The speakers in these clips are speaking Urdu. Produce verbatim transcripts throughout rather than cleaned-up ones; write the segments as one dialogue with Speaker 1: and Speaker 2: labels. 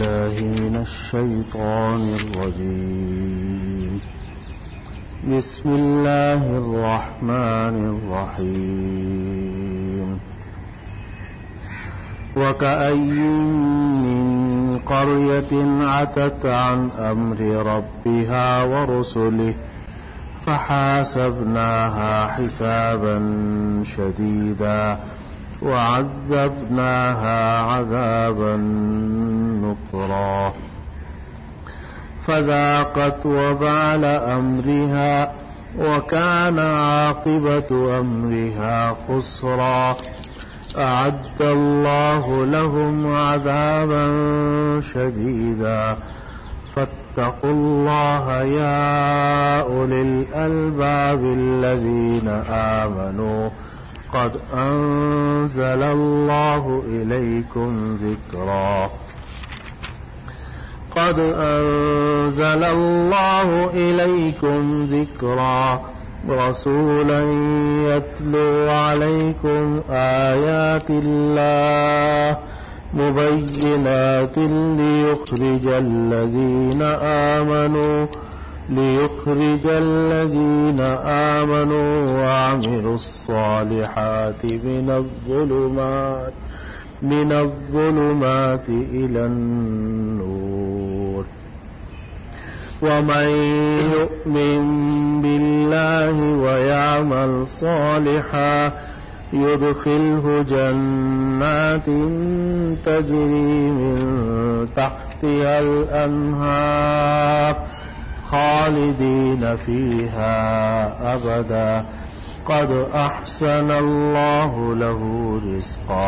Speaker 1: بالله من الشيطان الرجيم. بسم الله الرحمن الرحيم. وكأي من قرية عتت عن أمر ربها ورسله فحاسبناها حسابا شديدا وعذبناها عذابا نكرا فذاقت وبال أمرها وكان عاقبة أمرها خسرا أعد الله لهم عذابا شديدا فاتقوا الله يا أولي الألباب الذين آمنوا قد أنزل الله إليكم ذكرا قد أنزل الله إليكم ذكرا رسولا يتلو عليكم آيات الله مبينات ليخرج الذين آمنوا ليخرج الذين آمنوا وعملوا الصالحات من الظلمات من الظلمات إلى النور ومن يؤمن بالله ويعمل صالحا يدخله جنات تجري من تحتها الأنهار خالدين فيها أبدا قد أحسن الله له رزقا.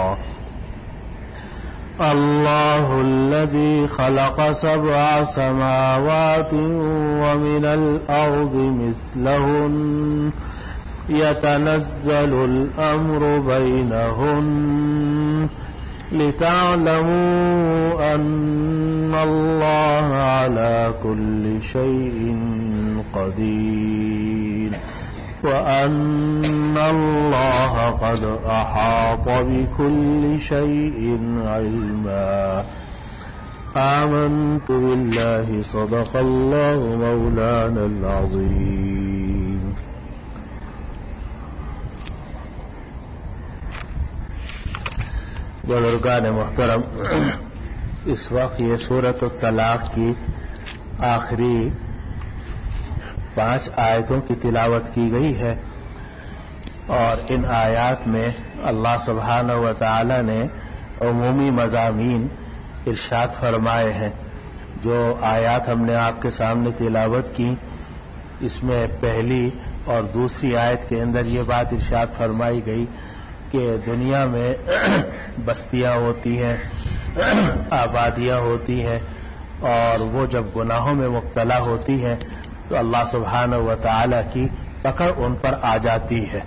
Speaker 1: الله الذي خلق سبع سماوات ومن الأرض مثلهن يتنزل الأمر بينهن لتعلموا أن الله على كل شيء قدير وأن الله قد أحاط بكل شيء علما. آمنت بالله صدق الله مولانا العظيم. بزرگان محترم، اس وقت یہ سورۃ الطلاق کی آخری پانچ آیتوں کی تلاوت کی گئی ہے، اور ان آیات میں اللہ سبحانہ و تعالی نے عمومی مضامین ارشاد فرمائے ہیں. جو آیات ہم نے آپ کے سامنے تلاوت کی، اس میں پہلی اور دوسری آیت کے اندر یہ بات ارشاد فرمائی گئی کہ دنیا میں بستیاں ہوتی ہیں، آبادیاں ہوتی ہیں، اور وہ جب گناہوں میں مبتلا ہوتی ہیں تو اللہ سبحانہ و تعالی کی پکڑ ان پر آ جاتی ہے.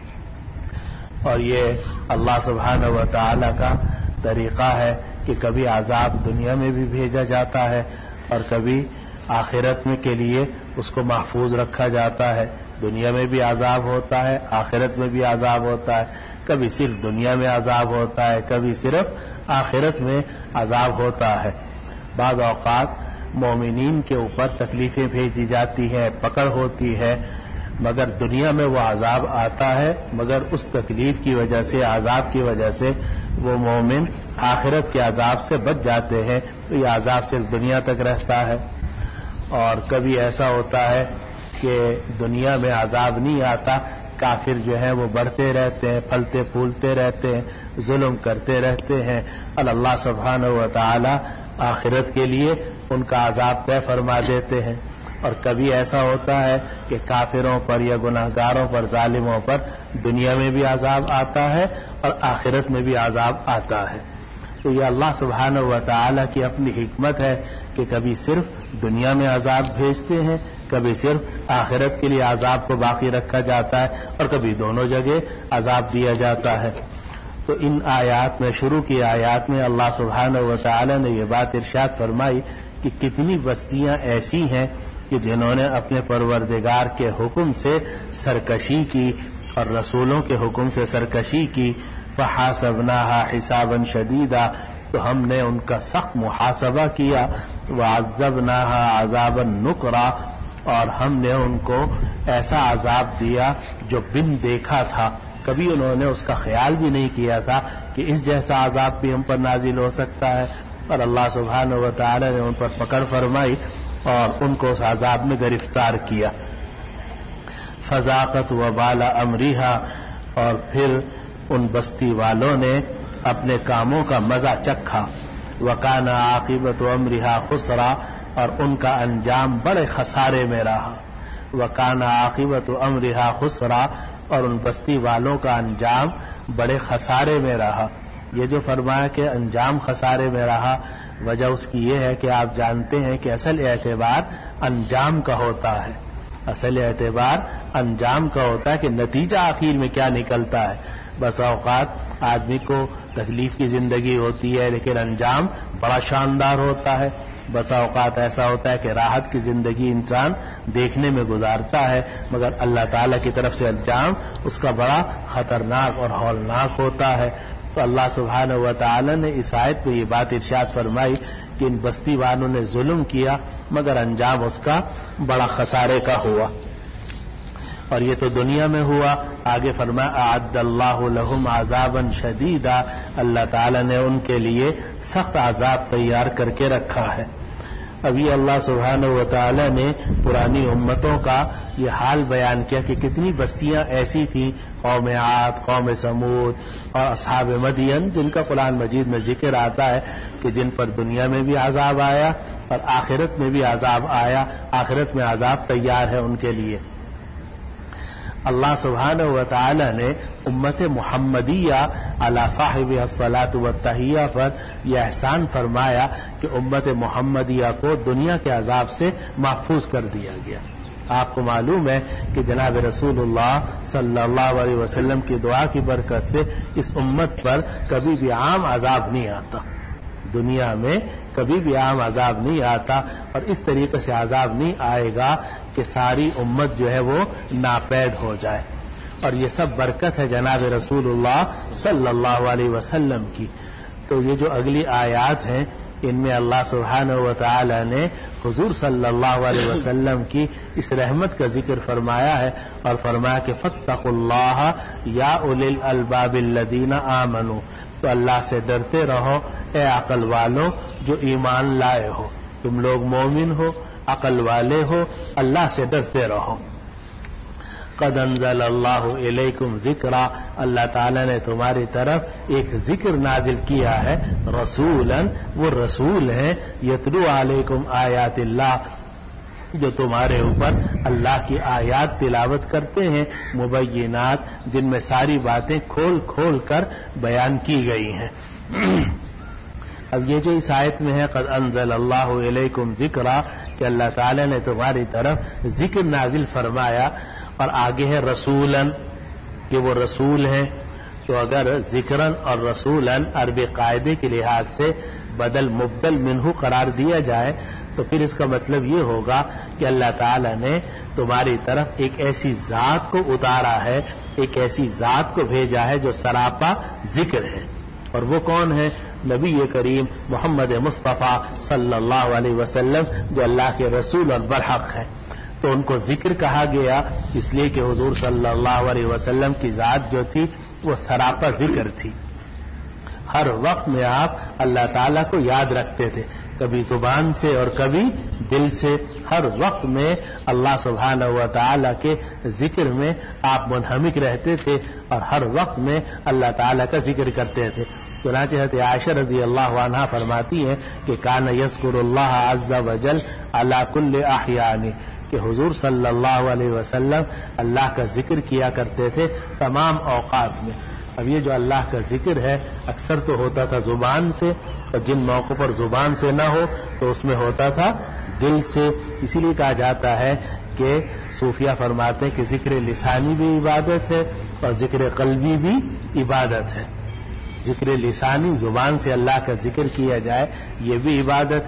Speaker 1: اور یہ اللہ سبحانہ و تعالی کا طریقہ ہے کہ کبھی عذاب دنیا میں بھی بھیجا جاتا ہے اور کبھی آخرت میں کے لیے اس کو محفوظ رکھا جاتا ہے. دنیا میں بھی عذاب ہوتا ہے، آخرت میں بھی عذاب ہوتا ہے. کبھی صرف دنیا میں عذاب ہوتا ہے، کبھی صرف آخرت میں عذاب ہوتا ہے. بعض اوقات مومنین کے اوپر تکلیفیں بھیجی جاتی ہیں، پکڑ ہوتی ہے، مگر دنیا میں وہ عذاب آتا ہے، مگر اس تکلیف کی وجہ سے، عذاب کی وجہ سے وہ مومن آخرت کے عذاب سے بچ جاتے ہیں، تو یہ عذاب صرف دنیا تک رہتا ہے. اور کبھی ایسا ہوتا ہے کہ دنیا میں عذاب نہیں آتا، کافر جو ہیں وہ بڑھتے رہتے ہیں، پھلتے پھولتے رہتے ہیں، ظلم کرتے رہتے ہیں، اور اللہ سبحانہ و تعالی آخرت کے لیے ان کا عذاب طے فرما دیتے ہیں. اور کبھی ایسا ہوتا ہے کہ کافروں پر یا گناہگاروں پر، ظالموں پر دنیا میں بھی عذاب آتا ہے اور آخرت میں بھی عذاب آتا ہے. تو یہ اللہ سبحانہ و تعالی کی اپنی حکمت ہے کہ کبھی صرف دنیا میں عذاب بھیجتے ہیں، کبھی صرف آخرت کے لیے عذاب کو باقی رکھا جاتا ہے، اور کبھی دونوں جگہ عذاب دیا جاتا ہے. تو ان آیات میں، شروع کی آیات میں اللہ سبحانہ و تعالی نے یہ بات ارشاد فرمائی کہ کتنی بستیاں ایسی ہیں کہ جنہوں نے اپنے پروردگار کے حکم سے سرکشی کی اور رسولوں کے حکم سے سرکشی کی. فحاسبناها حسابا شدیدا، تو ہم نے ان کا سخت محاسبہ کیا، وعذبناها عذابا نکرا، اور ہم نے ان کو ایسا عذاب دیا جو بن دیکھا تھا، کبھی انہوں نے اس کا خیال بھی نہیں کیا تھا کہ اس جیسا عذاب بھی ہم پر نازل ہو سکتا ہے، اور اللہ سبحانہ و تعالی نے ان پر پکڑ فرمائی اور ان کو اس عذاب میں گرفتار کیا۔ فذاقت وبال امرها، اور پھر ان بستی والوں نے اپنے کاموں کا مزہ چکھا، وکان عاقبت امرها خسرا، اور ان کا انجام بڑے خسارے میں رہا، وکان عاقبت امرها خسرا، اور ان بستی والوں کا انجام بڑے خسارے میں رہا۔ یہ جو فرمایا کہ انجام خسارے میں رہا، وجہ اس کی یہ ہے کہ آپ جانتے ہیں کہ اصل اعتبار انجام کا ہوتا ہے، اصل اعتبار انجام کا ہوتا ہے کہ نتیجہ آخر میں کیا نکلتا ہے۔ بس اوقات آدمی کو تکلیف کی زندگی ہوتی ہے لیکن انجام بڑا شاندار ہوتا ہے، بس اوقات ایسا ہوتا ہے کہ راحت کی زندگی انسان دیکھنے میں گزارتا ہے مگر اللہ تعالیٰ کی طرف سے انجام اس کا بڑا خطرناک اور ہولناک ہوتا ہے۔ تو اللہ سبحانہ و تعالی نے اس آیت میں یہ بات ارشاد فرمائی کہ ان بستی والوں نے ظلم کیا مگر انجام اس کا بڑا خسارے کا ہوا، اور یہ تو دنیا میں ہوا۔ آگے فرمایا اعد اللہ لہم عذابا شدیدا، اللہ تعالی نے ان کے لیے سخت عذاب تیار کر کے رکھا ہے۔ ابھی اللہ سبحانہ و تعالی نے پرانی امتوں کا یہ حال بیان کیا کہ کتنی بستیاں ایسی تھیں، قوم عاد، قوم سمود اور اصحاب مدین، جن کا قرآن مجید میں ذکر آتا ہے کہ جن پر دنیا میں بھی عذاب آیا اور آخرت میں بھی عذاب آیا، آخرت میں عذاب تیار ہے ان کے لیے۔ اللہ سبحانہ و تعالی نے امت محمدیہ علی صاحب الصلاۃ والتحیہ پر یہ احسان فرمایا کہ امت محمدیہ کو دنیا کے عذاب سے محفوظ کر دیا گیا۔ آپ کو معلوم ہے کہ جناب رسول اللہ صلی اللہ علیہ وسلم کی دعا کی برکت سے اس امت پر کبھی بھی عام عذاب نہیں آتا، دنیا میں کبھی بھی عام عذاب نہیں آتا، اور اس طریقے سے عذاب نہیں آئے گا کہ ساری امت جو ہے وہ ناپید ہو جائے، اور یہ سب برکت ہے جناب رسول اللہ صلی اللہ علیہ وسلم کی۔ تو یہ جو اگلی آیات ہیں ان میں اللہ سبحانہ و تعالی نے حضور صلی اللہ علیہ وسلم کی اس رحمت کا ذکر فرمایا ہے اور فرمایا کہ فاتقوا اللہ یا اولی الالباب الذین آمنوا، تو اللہ سے ڈرتے رہو اے عقل والوں جو ایمان لائے ہو، تم لوگ مومن ہو، عقل والے ہو، اللہ سے ڈرتے رہو۔ قد انزل اللہ الیکم ذکرا، اللہ تعالیٰ نے تمہاری طرف ایک ذکر نازل کیا ہے، رسولا، وہ رسول ہیں، یتلو علیکم آیات اللہ، جو تمہارے اوپر اللہ کی آیات تلاوت کرتے ہیں، مبینات، جن میں ساری باتیں کھول کھول کر بیان کی گئی ہیں۔ اب یہ جو اس آیت میں ہے قد انزل اللہ الیکم ذکرا، کہ اللہ تعالیٰ نے تمہاری طرف ذکر نازل فرمایا، اور آگے ہے رسولن، کہ وہ رسول ہیں، تو اگر ذکرن اور رسولن عربی قاعدے کے لحاظ سے بدل مبدل منہ قرار دیا جائے تو پھر اس کا مطلب یہ ہوگا کہ اللہ تعالیٰ نے تمہاری طرف ایک ایسی ذات کو اتارا ہے، ایک ایسی ذات کو بھیجا ہے جو سراپا ذکر ہے، اور وہ کون ہے؟ نبی کریم محمد مصطفیٰ صلی اللہ علیہ وسلم، جو اللہ کے رسول اور برحق ہے۔ تو ان کو ذکر کہا گیا اس لیے کہ حضور صلی اللہ علیہ وسلم کی ذات جو تھی وہ سراپا ذکر تھی، ہر وقت میں آپ اللہ تعالیٰ کو یاد رکھتے تھے، کبھی زبان سے اور کبھی دل سے، ہر وقت میں اللہ سبحانہ و تعالیٰ کے ذکر میں آپ منہمک رہتے تھے اور ہر وقت میں اللہ تعالیٰ کا ذکر کرتے تھے۔ چنانچہ حضرت عائشہ رضی اللہ عنہا فرماتی ہیں کہ کان یذکر اللہ عز وجل علی کل احیان، کہ حضور صلی اللہ علیہ وسلم اللہ کا ذکر کیا کرتے تھے تمام اوقات میں۔ اب یہ جو اللہ کا ذکر ہے اکثر تو ہوتا تھا زبان سے، اور جن موقع پر زبان سے نہ ہو تو اس میں ہوتا تھا دل سے۔ اسی لیے کہا جاتا ہے کہ صوفیہ فرماتے ہیں کہ ذکر لسانی بھی عبادت ہے اور ذکر قلبی بھی عبادت ہے۔ ذکر لسانی، زبان سے اللہ کا ذکر کیا جائے، یہ بھی عبادت ہے،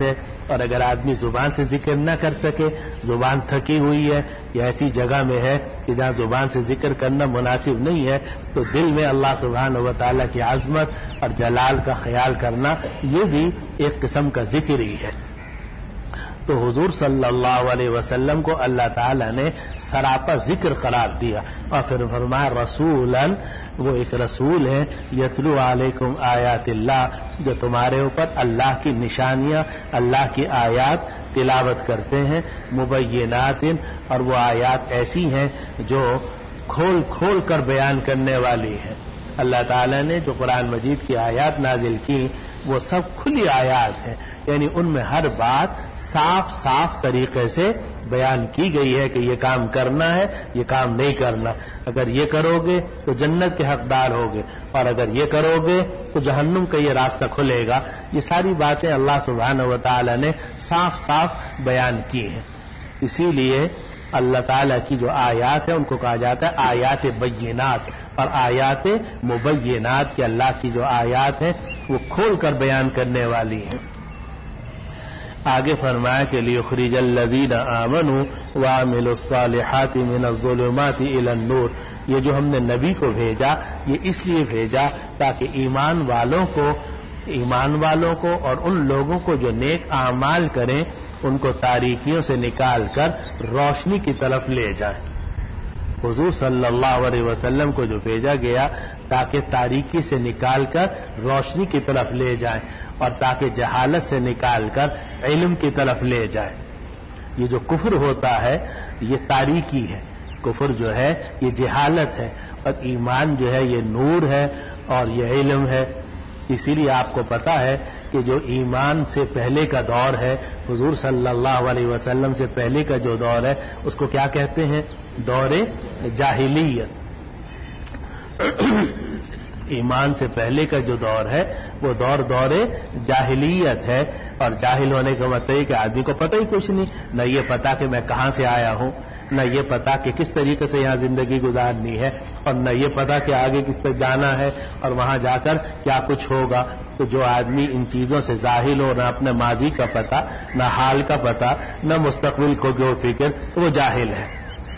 Speaker 1: اور اگر آدمی زبان سے ذکر نہ کر سکے، زبان تھکی ہوئی ہے یا ایسی جگہ میں ہے کہ جہاں زبان سے ذکر کرنا مناسب نہیں ہے، تو دل میں اللہ سبحانہ و تعالیٰ کی عظمت اور جلال کا خیال کرنا، یہ بھی ایک قسم کا ذکر ہی ہے۔ تو حضور صلی اللہ علیہ وسلم کو اللہ تعالیٰ نے سراپا ذکر قرار دیا، اور پھر فرمایا رسولاً، وہ ایک رسول ہے، یتلو علیکم آیات اللہ، جو تمہارے اوپر اللہ کی نشانیاں، اللہ کی آیات تلاوت کرتے ہیں، مبینات، اور وہ آیات ایسی ہیں جو کھول کھول کر بیان کرنے والی ہیں۔ اللہ تعالیٰ نے جو قرآن مجید کی آیات نازل کی وہ سب کھلی آیات ہیں، یعنی ان میں ہر بات صاف صاف طریقے سے بیان کی گئی ہے کہ یہ کام کرنا ہے، یہ کام نہیں کرنا، اگر یہ کرو گے تو جنت کے حقدار ہوگے، اور اگر یہ کرو گے تو جہنم کا یہ راستہ کھلے گا۔ یہ ساری باتیں اللہ سبحانہ و تعالیٰ نے صاف صاف بیان کی ہیں۔ اسی لیے اللہ تعالیٰ کی جو آیات ہیں ان کو کہا جاتا ہے آیات بینات، اور آیات مبینات کے اللہ کی جو آیات ہیں وہ کھول کر بیان کرنے والی ہیں۔ آگے فرمایا کہ لیخرج الذین آمنوا وعملوا الصالحات من الظلمات الی النور، یہ جو ہم نے نبی کو بھیجا یہ اس لیے بھیجا تاکہ ایمان والوں کو ایمان والوں کو اور ان لوگوں کو جو نیک اعمال کریں ان کو تاریکیوں سے نکال کر روشنی کی طرف لے جائیں۔ حضور صلی اللہ علیہ وسلم کو جو بھیجا گیا تاکہ تاریکی سے نکال کر روشنی کی طرف لے جائیں، اور تاکہ جہالت سے نکال کر علم کی طرف لے جائیں۔ یہ جو کفر ہوتا ہے یہ تاریکی ہے، کفر جو ہے یہ جہالت ہے، اور ایمان جو ہے یہ نور ہے اور یہ علم ہے۔ اسی لیے آپ کو پتا ہے کہ جو ایمان سے پہلے کا دور ہے، حضور صلی اللہ علیہ وسلم سے پہلے کا جو دور ہے اس کو کیا کہتے ہیں؟ دور جاہلیت۔ ایمان سے پہلے کا جو دور ہے وہ دور دور جاہلیت ہے، اور جاہل ہونے کا مطلب ہے کہ آدمی کو پتہ ہی کچھ نہیں، نہ یہ پتا کہ میں کہاں سے آیا ہوں، نہ یہ پتا کہ کس طریقے سے یہاں زندگی گزارنی ہے، اور نہ یہ پتا کہ آگے کس طرح جانا ہے اور وہاں جا کر کیا کچھ ہوگا۔ تو جو آدمی ان چیزوں سے ظاہر ہو، نہ اپنے ماضی کا پتا، نہ حال کا پتا، نہ مستقبل کو جو فکر، تو وہ جاہل ہے۔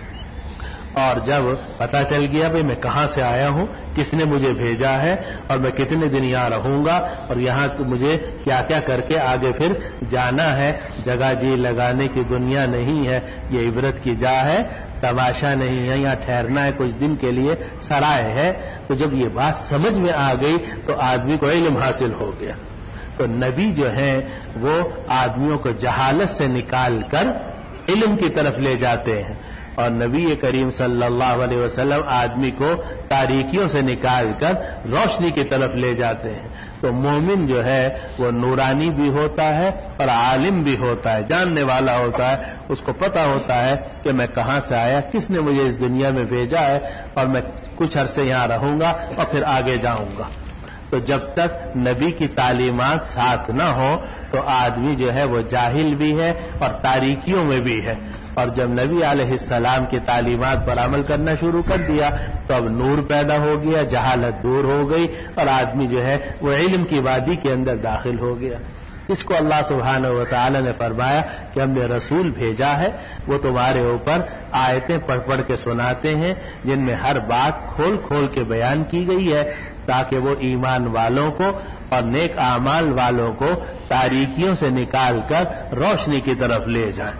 Speaker 1: اور جب پتہ چل گیا بھئی میں کہاں سے آیا ہوں، کس نے مجھے بھیجا ہے، اور میں کتنے دن یہاں رہوں گا، اور یہاں مجھے کیا کیا کر کے آگے پھر جانا ہے، جگہ جی لگانے کی دنیا نہیں ہے، یہ عبرت کی جا ہے، تماشا نہیں ہے، یہاں ٹھہرنا ہے کچھ دن کے لیے، سرائے ہے۔ تو جب یہ بات سمجھ میں آ گئی تو آدمی کو علم حاصل ہو گیا۔ تو نبی جو ہیں وہ آدمیوں کو جہالت سے نکال کر علم کی طرف لے جاتے ہیں، اور نبی کریم صلی اللہ علیہ وسلم آدمی کو تاریکیوں سے نکال کر روشنی کی طرف لے جاتے ہیں۔ تو مومن جو ہے وہ نورانی بھی ہوتا ہے اور عالم بھی ہوتا ہے، جاننے والا ہوتا ہے، اس کو پتا ہوتا ہے کہ میں کہاں سے آیا، کس نے مجھے اس دنیا میں بھیجا ہے، اور میں کچھ عرصے یہاں رہوں گا اور پھر آگے جاؤں گا۔ تو جب تک نبی کی تعلیمات ساتھ نہ ہو تو آدمی جو ہے وہ جاہل بھی ہے اور تاریکیوں میں بھی ہے، اور جب نبی علیہ السلام کی تعلیمات پر عمل کرنا شروع کر دیا تو اب نور پیدا ہو گیا، جہالت دور ہو گئی، اور آدمی جو ہے وہ علم کی وادی کے اندر داخل ہو گیا۔ اس کو اللہ سبحانہ و تعالی نے فرمایا کہ ہم نے رسول بھیجا ہے، وہ تمہارے اوپر آیتیں پڑھ پڑھ کے سناتے ہیں جن میں ہر بات کھول کھول کے بیان کی گئی ہے تاکہ وہ ایمان والوں کو اور نیک اعمال والوں کو تاریکیوں سے نکال کر روشنی کی طرف لے جائیں۔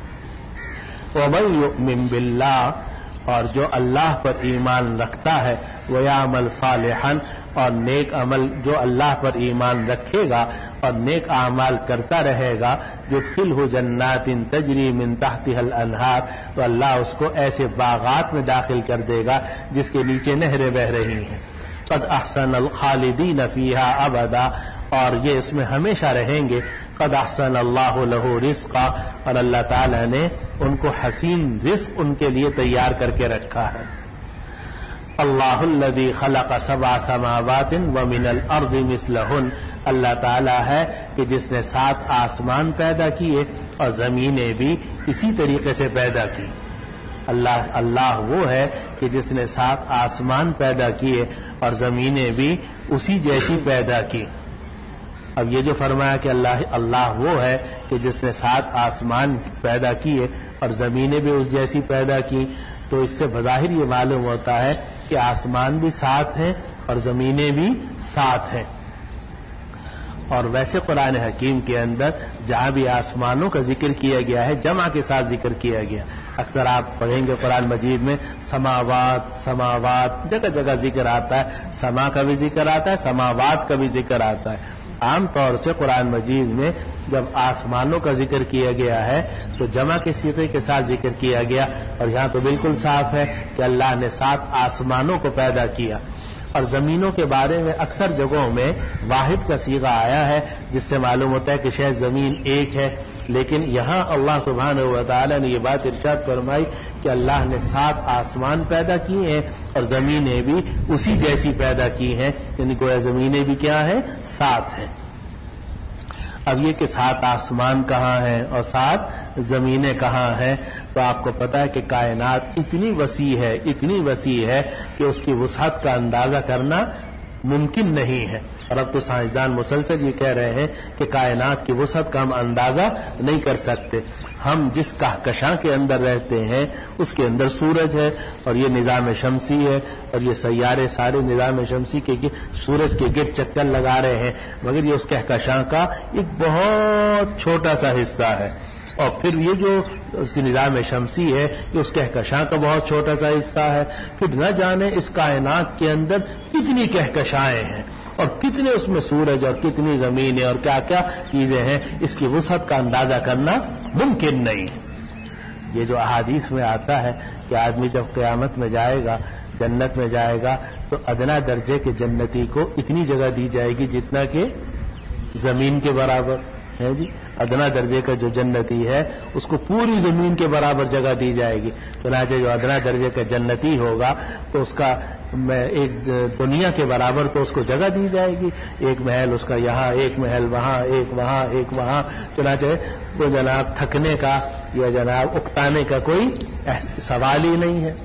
Speaker 1: وَمَن يُؤْمِن بِاللَّهِ، اور جو اللہ پر ایمان رکھتا ہے، وَيَعْمَلْ صَالِحًا، اور نیک عمل جو اللہ پر ایمان رکھے گا اور نیک اعمال کرتا رہے گا، يُدْخِلْهُ جَنَّاتٍ تَجْرِي مِن تَحْتِهَا الْأَنْهَارُ، تو اللہ اس کو ایسے باغات میں داخل کر دے گا جس کے نیچے نہریں بہ رہی ہیں۔ قَدْ أَحْسَنَ الْخَالِدِينَ فِيهَا أَبَدًا، اور یہ اس میں ہمیشہ رہیں گے۔ قد احسن اللہ لہ رزقا، اور اللہ تعالی نے ان کو حسین رزق ان کے لیے تیار کر کے رکھا ہے۔ اللہ الذی خلق سبع سماوات ومن الارض مثلہن، اللہ تعالی ہے کہ جس نے سات آسمان پیدا کیے اور زمینیں بھی اسی طریقے سے پیدا کی۔ اللہ اللہ وہ ہے کہ جس نے سات آسمان پیدا کیے اور زمینیں بھی اسی جیسی پیدا کی۔ اب یہ جو فرمایا کہ اللہ اللہ وہ ہے کہ جس نے سات آسمان پیدا کیے اور زمینیں بھی اس جیسی پیدا کی، تو اس سے بظاہر یہ معلوم ہوتا ہے کہ آسمان بھی سات ہیں اور زمینیں بھی سات ہیں۔ اور ویسے قرآن حکیم کے اندر جہاں بھی آسمانوں کا ذکر کیا گیا ہے جمع کے ساتھ ذکر کیا گیا۔ اکثر آپ پڑھیں گے قرآن مجید میں سماوات سماوات جگہ جگہ ذکر آتا ہے، سما کا بھی ذکر آتا ہے، سماوات کا بھی ذکر آتا ہے۔ عام طور سے قرآن مجید میں جب آسمانوں کا ذکر کیا گیا ہے تو جمع کے صیغے کے ساتھ ذکر کیا گیا، اور یہاں تو بالکل صاف ہے کہ اللہ نے سات آسمانوں کو پیدا کیا۔ اور زمینوں کے بارے میں اکثر جگہوں میں واحد کا صیغہ آیا ہے، جس سے معلوم ہوتا ہے کہ شاید زمین ایک ہے، لیکن یہاں اللہ سبحانہ و تعالی نے یہ بات ارشاد فرمائی کہ اللہ نے سات آسمان پیدا کیے ہیں اور زمینیں بھی اسی جیسی پیدا کی ہیں، یعنی گویا زمینیں بھی کیا ہیں؟ سات ہیں۔ اب یہ کہ سات آسمان کہاں ہیں اور سات زمینیں کہاں ہیں، تو آپ کو پتا ہے کہ کائنات اتنی وسیع ہے اتنی وسیع ہے کہ اس کی وسعت کا اندازہ کرنا ممکن نہیں ہے۔ اور اب تو سائنسدان مسلسل یہ کہہ رہے ہیں کہ کائنات کی وسعت کا ہم اندازہ نہیں کر سکتے۔ ہم جس کہکشاں کے اندر رہتے ہیں اس کے اندر سورج ہے اور یہ نظام شمسی ہے، اور یہ سیارے سارے نظام شمسی کے سورج کے گرد چکر لگا رہے ہیں، مگر یہ اس کہکشاں کا ایک بہت چھوٹا سا حصہ ہے۔ اور پھر یہ جو نظام شمسی ہے یہ اس کہکشاں کا بہت چھوٹا سا حصہ ہے، پھر نہ جانے اس کائنات کے اندر کتنی کہکشائیں ہیں اور کتنے اس میں سورج اور کتنی زمینیں اور کیا کیا چیزیں ہیں، اس کی وسعت کا اندازہ کرنا ممکن نہیں۔ یہ جو احادیث میں آتا ہے کہ آدمی جب قیامت میں جائے گا، جنت میں جائے گا، تو ادنا درجے کے جنتی کو اتنی جگہ دی جائے گی جتنا کہ زمین کے برابر ہے جی۔ ادنا درجے کا جو جنتی ہے اس کو پوری زمین کے برابر جگہ دی جائے گی۔ چنانچہ جو ادنا درجے کا جنتی ہوگا تو اس کا ایک دنیا کے برابر تو اس کو جگہ دی جائے گی، ایک محل اس کا یہاں، ایک محل وہاں، ایک وہاں، ایک وہاں، چنانچہ وہ جناب تھکنے کا یا جناب اکتانے کا کوئی سوال ہی نہیں ہے۔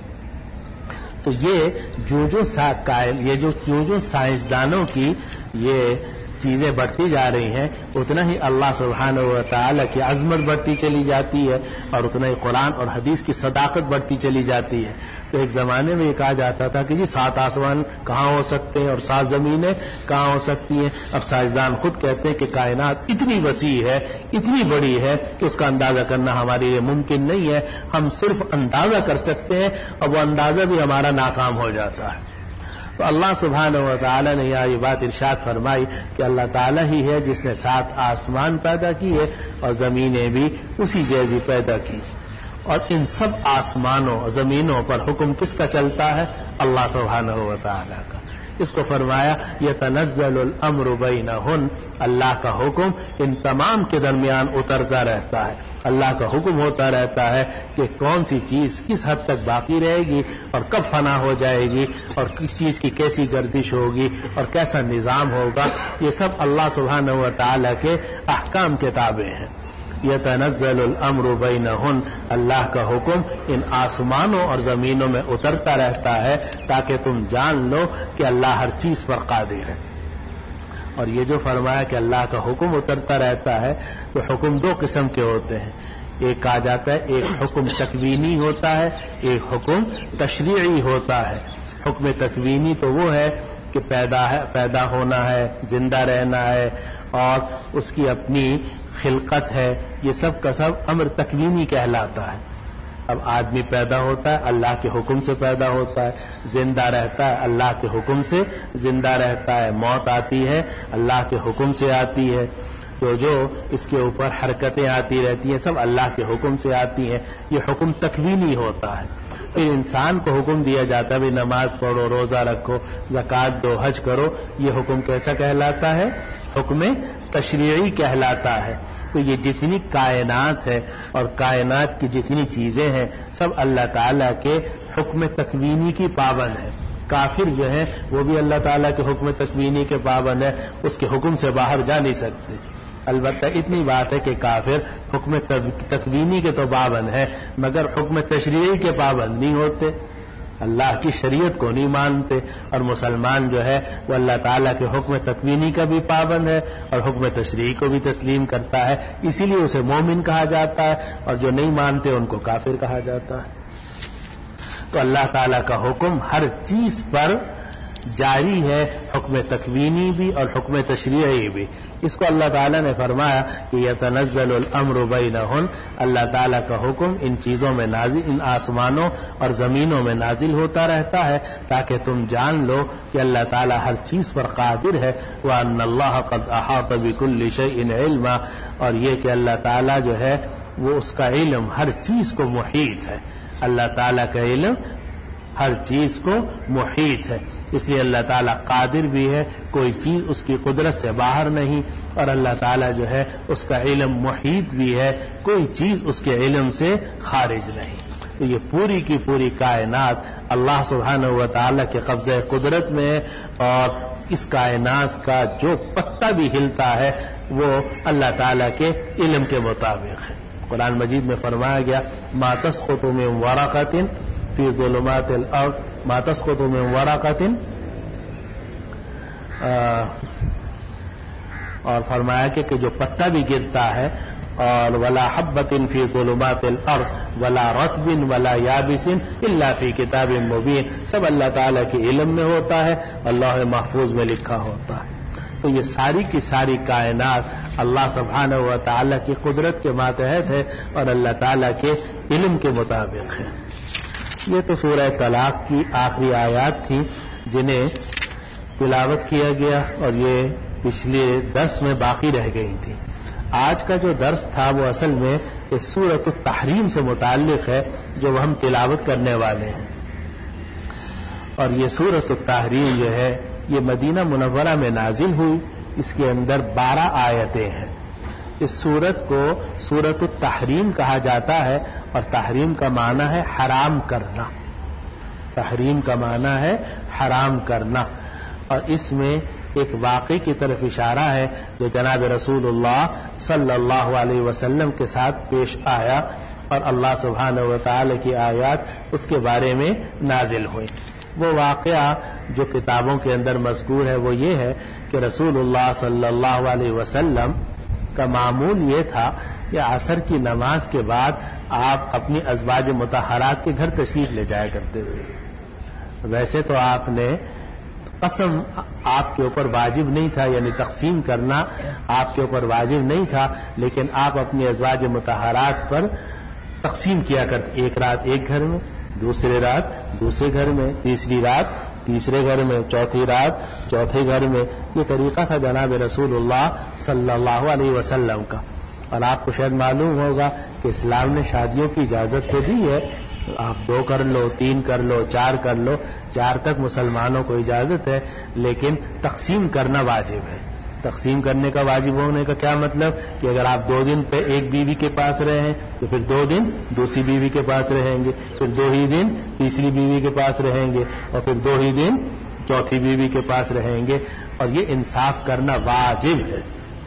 Speaker 1: تو یہ جو جو یہ جو جو جو سائنسدانوں کی یہ چیزیں بڑھتی جا رہی ہیں، اتنا ہی اللہ سبحانہ و تعالی کی عظمت بڑھتی چلی جاتی ہے اور اتنا ہی قرآن اور حدیث کی صداقت بڑھتی چلی جاتی ہے۔ تو ایک زمانے میں یہ کہا جاتا تھا کہ جی سات آسمان کہاں ہو سکتے ہیں اور سات زمینیں کہاں ہو سکتی ہیں۔ اب سائنسدان خود کہتے ہیں کہ کائنات اتنی وسیع ہے اتنی بڑی ہے کہ اس کا اندازہ کرنا ہمارے لیے ممکن نہیں ہے، ہم صرف اندازہ کر سکتے ہیں اور وہ اندازہ بھی ہمارا ناکام ہو جاتا ہے۔ تو اللہ سبحانہ و تعالی نے یہ بات ارشاد فرمائی کہ اللہ تعالی ہی ہے جس نے سات آسمان پیدا کیے اور زمینیں بھی اسی جیسی پیدا کی، اور ان سب آسمانوں اور زمینوں پر حکم کس کا چلتا ہے؟ اللہ سبحانہ و تعالی کا۔ اس کو فرمایا یتنزل الامر بینہن، اللہ کا حکم ان تمام کے درمیان اترتا رہتا ہے۔ اللہ کا حکم ہوتا رہتا ہے کہ کون سی چیز کس حد تک باقی رہے گی اور کب فنا ہو جائے گی اور کس چیز کی کیسی گردش ہوگی اور کیسا نظام ہوگا، یہ سب اللہ سبحانہ و تعالی کے احکام کے تابع ہیں۔ یتنزل الامر بینہن، اللہ کا حکم ان آسمانوں اور زمینوں میں اترتا رہتا ہے تاکہ تم جان لو کہ اللہ ہر چیز پر قادر ہے۔ اور یہ جو فرمایا کہ اللہ کا حکم اترتا رہتا ہے، تو حکم دو قسم کے ہوتے ہیں، ایک کہا جاتا ہے ایک حکم تکوینی ہوتا ہے، ایک حکم تشریعی ہوتا ہے۔ حکم تکوینی تو وہ ہے کہ پیدا ہے پیدا ہونا ہے، زندہ رہنا ہے اور اس کی اپنی خلقت ہے، یہ سب کا سب امر تکوینی کہلاتا ہے۔ اب آدمی پیدا ہوتا ہے اللہ کے حکم سے پیدا ہوتا ہے، زندہ رہتا ہے اللہ کے حکم سے زندہ رہتا ہے، موت آتی ہے اللہ کے حکم سے آتی ہے، تو جو اس کے اوپر حرکتیں آتی رہتی ہیں سب اللہ کے حکم سے آتی ہیں، یہ حکم تکوینی ہوتا ہے۔ پھر انسان کو حکم دیا جاتا ہے بھی نماز پڑھو، روزہ رکھو، زکوٰۃ دو، حج کرو، یہ حکم کیسا کہلاتا ہے؟ حکم تشریعی کہلاتا ہے۔ تو یہ جتنی کائنات ہے اور کائنات کی جتنی چیزیں ہیں سب اللہ تعالیٰ کے حکم تکوینی کی پابند ہے۔ کافر جو ہے وہ بھی اللہ تعالیٰ کے حکم تکوینی کے پابند ہے، اس کے حکم سے باہر جا نہیں سکتے۔ البتہ اتنی بات ہے کہ کافر حکم تکوینی کے تو پابند ہے مگر حکم تشریعی کے پابند نہیں ہوتے۔ اللہ کی شریعت کو نہیں مانتے. اور مسلمان جو ہے وہ اللہ تعالیٰ کے حکم تکوینی کا بھی پابند ہے اور حکم تشریعی کو بھی تسلیم کرتا ہے, اسی لیے اسے مومن کہا جاتا ہے, اور جو نہیں مانتے ان کو کافر کہا جاتا ہے. تو اللہ تعالیٰ کا حکم ہر چیز پر جاری ہے, حکم تکوینی بھی اور حکم تشریعی بھی. اس کو اللہ تعالیٰ نے فرمایا کہ یتنزل الامر بینہن, اللہ تعالیٰ کا حکم ان چیزوں میں نازل, ان آسمانوں اور زمینوں میں نازل ہوتا رہتا ہے تاکہ تم جان لو کہ اللہ تعالیٰ ہر چیز پر قادر ہے. وان اللہ قد احاط بکل شیء علما, اور یہ کہ اللہ تعالیٰ جو ہے وہ اس کا علم ہر چیز کو محیط ہے. اللہ تعالیٰ کا علم ہر چیز کو محیط ہے, اس لیے اللہ تعالیٰ قادر بھی ہے, کوئی چیز اس کی قدرت سے باہر نہیں, اور اللہ تعالیٰ جو ہے اس کا علم محیط بھی ہے, کوئی چیز اس کے علم سے خارج نہیں. تو یہ پوری کی پوری کائنات اللہ سبحانہ و تعالیٰ کے قبضہ قدرت میں ہے, اور اس کائنات کا جو پتا بھی ہلتا ہے وہ اللہ تعالیٰ کے علم کے مطابق ہے. قرآن مجید میں فرمایا گیا ما تسقط من ورقۃ فی ظلمات الارض, ما تسقط من ورقۃ, اور فرمایا کہ, کہ جو پتا بھی گرتا ہے, اور ولا حبۃ فی ظلمات الارض ولا رطب ولا یابس الا فی کتاب مبین, سب اللہ تعالیٰ کے علم میں ہوتا ہے, اللہ محفوظ میں لکھا ہوتا ہے. تو یہ ساری کی ساری کائنات اللہ سبحانہ و تعالیٰ کی قدرت کے ماتحت ہے اور اللہ تعالیٰ کے علم کے مطابق ہے. یہ تو سورہ طلاق کی آخری آیات تھی جنہیں تلاوت کیا گیا, اور یہ پچھلے درس میں باقی رہ گئی تھی. آج کا جو درس تھا وہ اصل میں اس سورۃ التحریم سے متعلق ہے جو ہم تلاوت کرنے والے ہیں. اور یہ سورۃ التحریم جو ہے یہ مدینہ منورہ میں نازل ہوئی, اس کے اندر بارہ آیتیں ہیں. اس سورت کو سورۃ التحریم کہا جاتا ہے, اور تحریم کا معنی ہے حرام کرنا, تحریم کا معنی ہے حرام کرنا. اور اس میں ایک واقعے کی طرف اشارہ ہے جو جناب رسول اللہ صلی اللہ علیہ وسلم کے ساتھ پیش آیا, اور اللہ سبحانہ و تعالی کی آیات اس کے بارے میں نازل ہوئی. وہ واقعہ جو کتابوں کے اندر مذکور ہے وہ یہ ہے کہ رسول اللہ صلی اللہ علیہ وسلم کا معمول یہ تھا کہ عصر کی نماز کے بعد آپ اپنی ازواج مطہرات کے گھر تشریف لے جایا کرتے تھے. ویسے تو آپ نے قسم آپ کے اوپر واجب نہیں تھا, یعنی تقسیم کرنا آپ کے اوپر واجب نہیں تھا, لیکن آپ اپنی ازواج مطہرات پر تقسیم کیا کرتے, ایک رات ایک گھر میں, دوسری رات دوسرے گھر میں, تیسری رات تیسرے گھر میں, چوتھی رات چوتھے گھر میں. یہ طریقہ تھا جناب رسول اللہ صلی اللہ علیہ وسلم کا. اور آپ کو شاید معلوم ہوگا کہ اسلام نے شادیوں کی اجازت تو دی ہے, آپ دو کر لو, تین کر لو, چار کر لو, چار تک مسلمانوں کو اجازت ہے, لیکن تقسیم کرنا واجب ہے. تقسیم کرنے کا واجب ہونے کا کیا مطلب کہ اگر آپ دو دن پہ ایک بیوی کے پاس رہے ہیں تو پھر دو دن دوسری بیوی کے پاس رہیں گے, پھر دو ہی دن تیسری بیوی کے پاس رہیں گے, اور پھر دو ہی دن چوتھی بیوی کے پاس رہیں گے. اور یہ انصاف کرنا واجب ہے.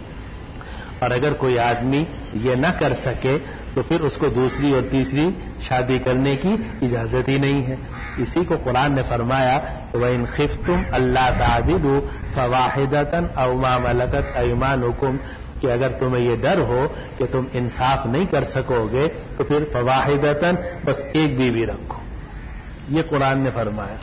Speaker 1: اور اگر کوئی آدمی یہ نہ کر سکے تو پھر اس کو دوسری اور تیسری شادی کرنے کی اجازت ہی نہیں ہے. اسی کو قرآن نے فرمایا وَإِنْ خِفْتُمْ أَلَّا تَعْدِلُوا فَوَاحِدَةً أَوْ مَا مَلَكَتْ أَيْمَانُكُمْ, کہ اگر تمہیں یہ ڈر ہو کہ تم انصاف نہیں کر سکو گے تو پھر فواحدتاً بس ایک بیوی رکھو. یہ قرآن نے فرمایا.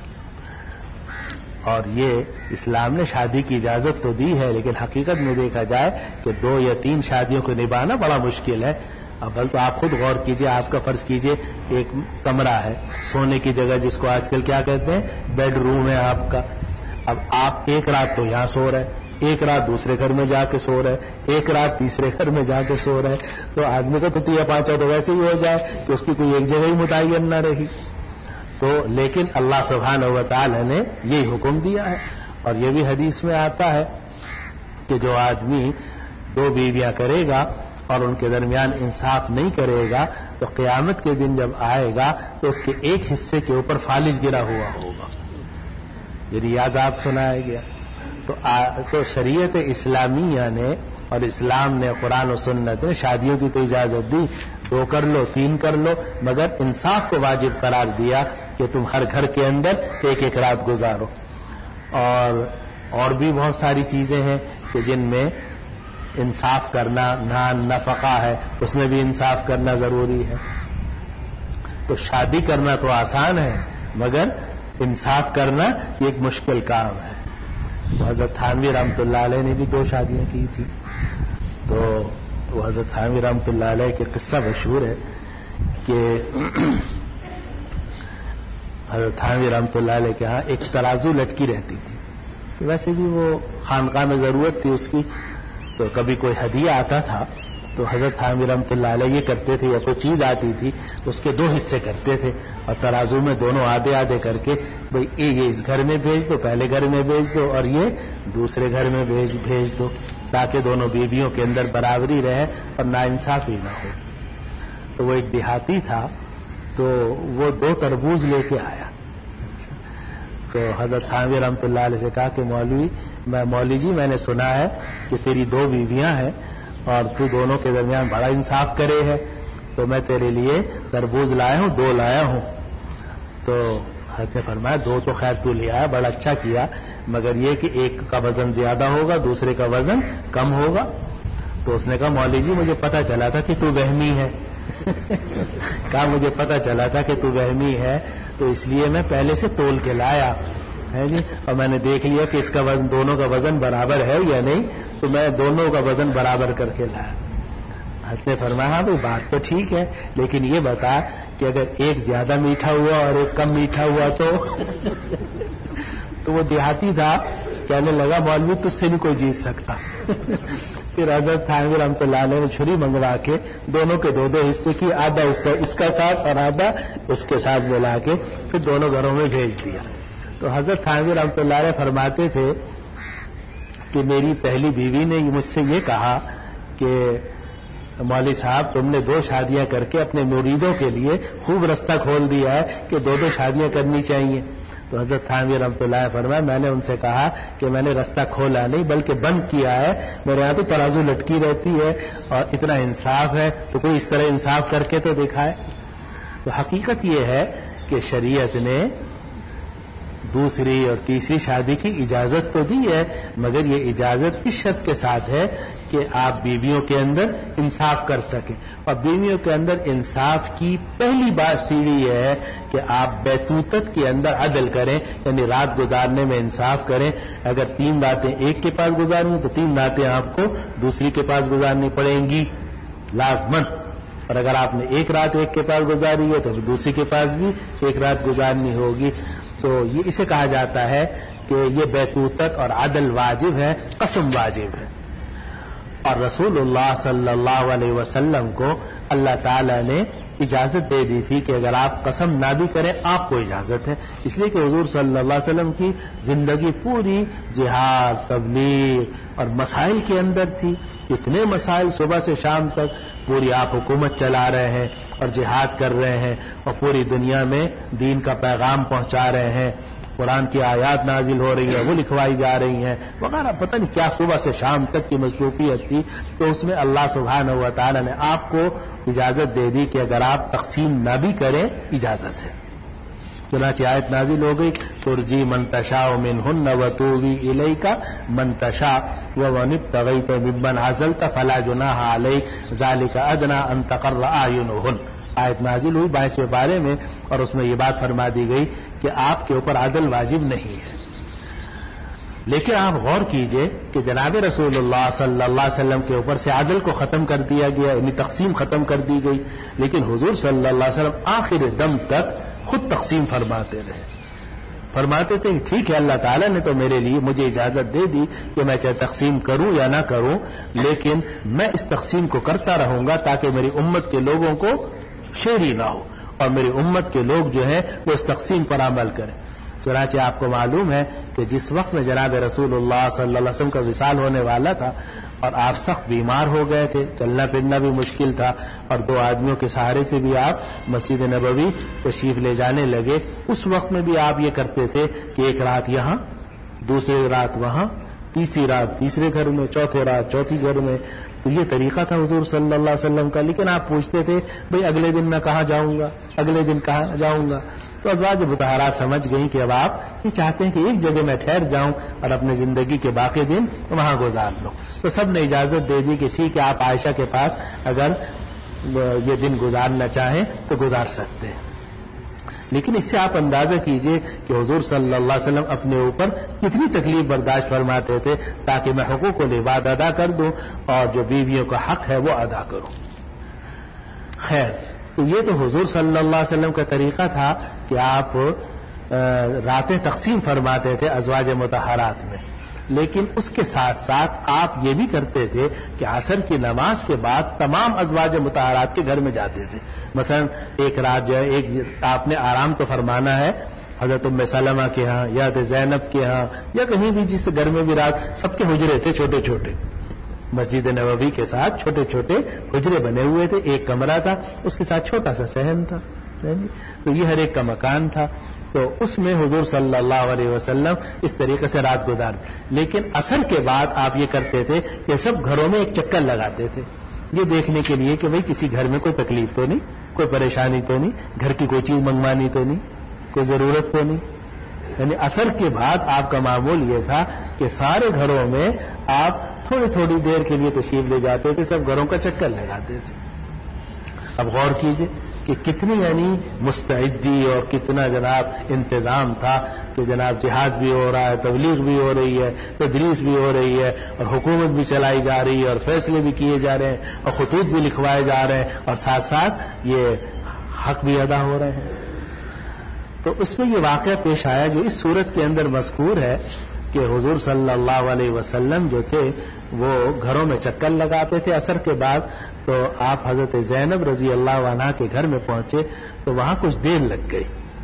Speaker 1: اور یہ اسلام نے شادی کی اجازت تو دی ہے, لیکن حقیقت میں دیکھا جائے کہ دو یا تین شادیوں کو نبھانا بڑا مشکل ہے. اب تو آپ خود غور کیجئے, آپ کا فرض کیجئے ایک کمرہ ہے, سونے کی جگہ جس کو آج کل کیا کہتے ہیں بیڈ روم ہے آپ کا. اب آپ ایک رات تو یہاں سو رہے, ایک رات دوسرے گھر میں جا کے سو رہے, ایک رات تیسرے گھر میں جا کے سو رہے, تو آدمی کو تو تیا پانچا تو ویسے ہی ہو جائے کہ اس کی کوئی ایک جگہ ہی متعین نہ رہی. تو لیکن اللہ سبحانہ و تعالی نے یہی حکم دیا ہے. اور یہ بھی حدیث میں آتا ہے کہ جو آدمی دو بیویاں کرے گا اور ان کے درمیان انصاف نہیں کرے گا تو قیامت کے دن جب آئے گا تو اس کے ایک حصے کے اوپر فالج گرا ہوا ہوگا. یہ ریاض آپ سنایا گیا. تو, تو شریعت اسلامیہ نے اور اسلام نے، قرآن و سنت نے شادیوں کی تو اجازت دی، دو کر لو، تین کر لو، مگر انصاف کو واجب قرار دیا کہ تم ہر گھر کے اندر ایک ایک رات گزارو. اور اور بھی بہت ساری چیزیں ہیں کہ جن میں انصاف کرنا، نان نفقہ ہے، اس میں بھی انصاف کرنا ضروری ہے. تو شادی کرنا تو آسان ہے، مگر انصاف کرنا یہ ایک مشکل کام ہے. حضرت تھانوی رحمۃ اللہ علیہ نے بھی دو شادیاں کی تھی. تو وہ حضرت تھانوی رحمۃ اللہ علیہ کے قصہ مشہور ہے کہ حضرت تھانوی رحمۃ اللہ علیہ کے ہاں ایک ترازو لٹکی رہتی تھی. تو ویسے بھی وہ خانقاہ میں ضرورت تھی اس کی، تو کبھی کوئی ہدیہ آتا تھا تو حضرت تھانوی رحمۃ اللہ علیہ یہ کرتے تھے، یا کوئی چیز آتی تھی اس کے دو حصے کرتے تھے اور ترازو میں دونوں آدھے آدھے کر کے، بھئی یہ اس گھر میں بھیج دو، پہلے گھر میں بھیج دو، اور یہ دوسرے گھر میں بھیج بھیج دو، تاکہ دونوں بیویوں کے اندر برابری رہے اور ناانصافی نہ ہو. تو وہ ایک دیہاتی تھا، تو وہ دو تربوز لے کے آیا. تو حضرت تھانوی رحمۃ اللہ علیہ سے کہا کہ مولوی میں مولوی جی میں نے سنا ہے کہ تیری دو بیویاں ہیں اور تو دونوں کے درمیان بڑا انصاف کرے ہے، تو میں تیرے لیے تربوز لایا ہوں، دو لایا ہوں. تو حضرت نے فرمایا دو تو خیر تو لے آیا، بڑا اچھا کیا، مگر یہ کہ ایک کا وزن زیادہ ہوگا، دوسرے کا وزن کم ہوگا. تو اس نے کہا مولوی جی مجھے پتا چلا تھا کہ تو وہمی ہے. کہا مجھے پتا چلا تھا کہ تو وہمی ہے، تو اس لیے میں پہلے سے تول کے لایا ہے جی، اور میں نے دیکھ لیا کہ اس کا وزن، دونوں کا وزن برابر ہے یا نہیں، تو میں دونوں کا وزن برابر کر کے لایا. حضرت نے فرمایا ہاں بھائی بات تو ٹھیک ہے، لیکن یہ بتا کہ اگر ایک زیادہ میٹھا ہوا اور ایک کم میٹھا ہوا تو تو وہ دیہاتی تھا، کہنے لگا مولوی تجھ سے نہیں کوئی جیت سکتا. پھر حضرت تھانوی رحمۃ اللہ علیہ نے چھری منگوا کے دونوں کے دو دو حصے کی، آدھا حصہ اس کا ساتھ اور آدھا اس کے ساتھ ملا کے پھر دونوں گھروں میں بھیج دیا. تو حضرت تھانوی رحمۃ اللہ علیہ فرماتے تھے کہ میری پہلی بیوی نے مجھ سے یہ کہا کہ مولوی صاحب تم نے دو شادیاں کر کے اپنے مریدوں کے لیے خوب رستہ کھول دیا ہے کہ دو دو شادیاں کرنی چاہیے. تو حضرت تھانوی رحمۃ اللہ فرمایا میں نے ان سے کہا کہ میں نے رستہ کھولا نہیں بلکہ بند کیا ہے، میرے یہاں تو ترازو لٹکی رہتی ہے اور اتنا انصاف ہے، تو کوئی اس طرح انصاف کر کے تو دکھائے. تو حقیقت یہ ہے کہ شریعت نے دوسری اور تیسری شادی کی اجازت تو دی ہے، مگر یہ اجازت اس شرط کے ساتھ ہے کہ آپ بیویوں کے اندر انصاف کر سکیں. اور بیویوں کے اندر انصاف کی پہلی بات سیڑھی یہ ہے کہ آپ بیتوتت کے اندر عدل کریں، یعنی رات گزارنے میں انصاف کریں. اگر تین راتیں ایک کے پاس گزارنی تو تین راتیں آپ کو دوسری کے پاس گزارنی پڑیں گی لازمن، اور اگر آپ نے ایک رات ایک کے پاس گزاری ہے تو دوسری کے پاس بھی ایک رات گزارنی ہوگی. تو یہ اسے کہا جاتا ہے کہ یہ بیتوتت اور عدل واجب ہے، قسم واجب ہے. اور رسول اللہ صلی اللہ علیہ وسلم کو اللہ تعالی نے اجازت دے دی تھی کہ اگر آپ قسم نہ بھی کریں آپ کو اجازت ہے، اس لیے کہ حضور صلی اللہ علیہ وسلم کی زندگی پوری جہاد، تبلیغ اور مسائل کے اندر تھی. اتنے مسائل صبح سے شام تک پوری آپ حکومت چلا رہے ہیں اور جہاد کر رہے ہیں اور پوری دنیا میں دین کا پیغام پہنچا رہے ہیں. قرآن کی آیات نازل ہو رہی ہیں، وہ لکھوائی جا رہی ہیں وغیرہ، پتہ نہیں کیا صبح سے شام تک کی مصروفیت تھی. تو اس میں اللہ سبحانہ و تعالی نے آپ کو اجازت دے دی کہ اگر آپ تقسیم نہ بھی کریں اجازت ہے. چنانچہ آیت نازل ہو گئی ترجی من تشاء منہن وتوی الیک من تشاء ومن ابتغیت ممن عزلت فلا جناح علیک ذلک ادنی ان تقر اعینہن. آیت نازل ہوئی بائیسویں بارے میں، اور اس میں یہ بات فرما دی گئی کہ آپ کے اوپر عدل واجب نہیں ہے. لیکن آپ غور کیجئے کہ جناب رسول اللہ صلی اللہ علیہ وسلم کے اوپر سے عدل کو ختم کر دیا گیا، یعنی تقسیم ختم کر دی گئی، لیکن حضور صلی اللہ علیہ وسلم آخر دم تک خود تقسیم فرماتے رہے. فرماتے تھے کہ ٹھیک ہے اللہ تعالیٰ نے تو میرے لیے مجھے اجازت دے دی کہ میں چاہے تقسیم کروں یا نہ کروں، لیکن میں اس تقسیم کو کرتا رہوں گا تاکہ میری امت کے لوگوں کو شیری نہ ہو اور میری امت کے لوگ جو ہیں وہ اس تقسیم پر عمل کریں. چنانچہ آپ کو معلوم ہے کہ جس وقت میں جناب رسول اللہ صلی اللہ علیہ وسلم کا وصال ہونے والا تھا اور آپ سخت بیمار ہو گئے تھے، چلنا پھرنا بھی مشکل تھا، اور دو آدمیوں کے سہارے سے بھی آپ مسجد نبوی تشریف لے جانے لگے، اس وقت میں بھی آپ یہ کرتے تھے کہ ایک رات یہاں، دوسری رات وہاں، تیسری رات تیسرے گھر میں، چوتھے رات چوتھی گھر میں. تو یہ طریقہ تھا حضور صلی اللہ علیہ وسلم کا. لیکن آپ پوچھتے تھے بھئی اگلے دن میں کہاں جاؤں گا، اگلے دن کہاں جاؤں گا. تو ازواج مطہرات سمجھ گئیں کہ اب آپ یہ چاہتے ہیں کہ ایک جگہ میں ٹھہر جاؤں اور اپنی زندگی کے باقی دن وہاں گزار لوں. تو سب نے اجازت دے دی کہ ٹھیک ہے آپ عائشہ کے پاس اگر یہ دن گزارنا چاہیں تو گزار سکتے ہیں. لیکن اس سے آپ اندازہ کیجئے کہ حضور صلی اللہ علیہ وسلم اپنے اوپر کتنی تکلیف برداشت فرماتے تھے تاکہ میں حقوق العباد ادا کر دوں اور جو بیویوں کا حق ہے وہ ادا کروں. خیر، تو یہ تو حضور صلی اللہ علیہ وسلم کا طریقہ تھا کہ آپ راتیں تقسیم فرماتے تھے ازواج مطہرات میں. لیکن اس کے ساتھ ساتھ آپ یہ بھی کرتے تھے کہ عصر کی نماز کے بعد تمام ازواج مطہرات کے گھر میں جاتے تھے. مثلا ایک رات جو ہے ایک آپ نے آرام تو فرمانا ہے حضرت ام سلمہ کے ہاں یا زینب کے ہاں یا کہیں بھی جس گھر میں بھی رات، سب کے حجرے تھے چھوٹے چھوٹے، مسجد نبوی کے ساتھ چھوٹے چھوٹے حجرے بنے ہوئے تھے. ایک کمرہ تھا، اس کے ساتھ چھوٹا سا صحن تھا. تو یہ ہر ایک کا مکان تھا. تو اس میں حضور صلی اللہ علیہ وسلم اس طریقے سے رات گزار. لیکن عصر کے بعد آپ یہ کرتے تھے کہ سب گھروں میں ایک چکر لگاتے تھے یہ دیکھنے کے لیے کہ بھئی کسی گھر میں کوئی تکلیف تو نہیں، کوئی پریشانی تو نہیں، گھر کی کوئی چیز منگوانی تو نہیں، کوئی ضرورت تو نہیں. یعنی عصر کے بعد آپ کا معمول یہ تھا کہ سارے گھروں میں آپ تھوڑی تھوڑی دیر کے لیے تشریف لے جاتے تھے، سب گھروں کا چکر لگاتے تھے. اب غور کیجئے کہ کتنی یعنی مستعدی اور کتنا جناب انتظام تھا کہ جناب جہاد بھی ہو رہا ہے، تبلیغ بھی ہو رہی ہے، تدریس بھی ہو رہی ہے، اور حکومت بھی چلائی جا رہی ہے، اور فیصلے بھی کیے جا رہے ہیں، اور خطوط بھی لکھوائے جا رہے ہیں، اور ساتھ ساتھ یہ حق بھی ادا ہو رہے ہیں. تو اس میں یہ واقعہ پیش آیا جو اس صورت کے اندر مذکور ہے کہ حضور صلی اللہ علیہ وسلم جو تھے وہ گھروں میں چکر لگاتے تھے عصر کے بعد. تو آپ حضرت زینب رضی اللہ عنہا کے گھر میں پہنچے تو وہاں کچھ دیر لگ گئی.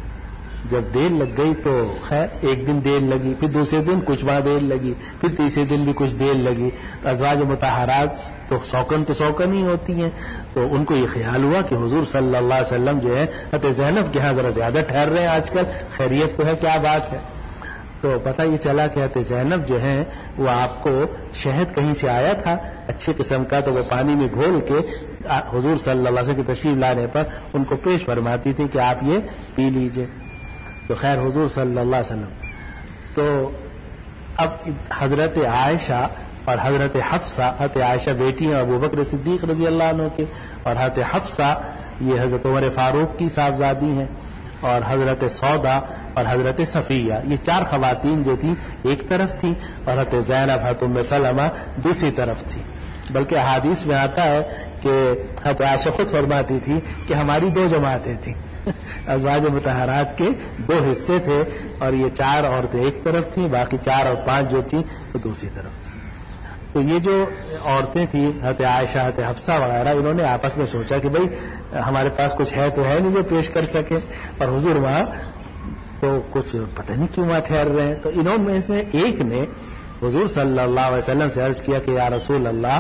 Speaker 1: جب دیر لگ گئی تو خیر ایک دن دیر لگی، پھر دوسرے دن کچھ وہاں دیر لگی، پھر تیسرے دن بھی کچھ دیر لگی. تو ازواج مطہرات تو سوکن تو سوکن ہی ہوتی ہیں. تو ان کو یہ خیال ہوا کہ حضور صلی اللہ علیہ وسلم جو ہے حضرت زینب کے ہاں ذرا زیادہ ٹھہر رہے ہیں آج کل، خیریت تو ہے، کیا بات ہے. تو پتہ یہ چلا کہ حضرت زینب جو ہیں وہ آپ کو شہد کہیں سے آیا تھا اچھی قسم کا، تو وہ پانی میں گھول کے حضور صلی اللہ علیہ وسلم کی تشریف لانے پر ان کو پیش فرماتی تھی کہ آپ یہ پی لیجئے. تو خیر حضور صلی اللہ علیہ وسلم تو اب حضرت عائشہ اور حضرت حفصہ، حضرت عائشہ بیٹی ہیں ابو بکر صدیق رضی اللہ عنہ کے، اور حضرت حفصہ یہ حضرت عمر فاروق کی صاحبزادی ہیں، اور حضرت سودا اور حضرت صفیہ، یہ چار خواتین جو تھیں ایک طرف تھیں، اور حضرت زینب حضرت ام سلمہ دوسری طرف تھی. بلکہ احادیث میں آتا ہے کہ حضرت عائشہ خود فرماتی تھی کہ ہماری دو جماعتیں تھیں، ازواج مطہرات کے دو حصے تھے، اور یہ چار عورتیں ایک طرف تھیں، باقی چار اور پانچ جو تھیں وہ دوسری طرف تھیں. تو یہ جو عورتیں تھیں حضرت عائشہ، حضرت حفصہ وغیرہ، انہوں نے آپس میں سوچا کہ بھئی ہمارے پاس کچھ ہے تو ہے نہیں جو پیش کر سکے، اور حضور وہاں تو کچھ پتہ نہیں کیوں وہاں ٹھہر رہے ہیں. تو انہوں میں سے ایک نے حضور صلی اللہ علیہ وسلم سے عرض کیا کہ یا رسول اللہ،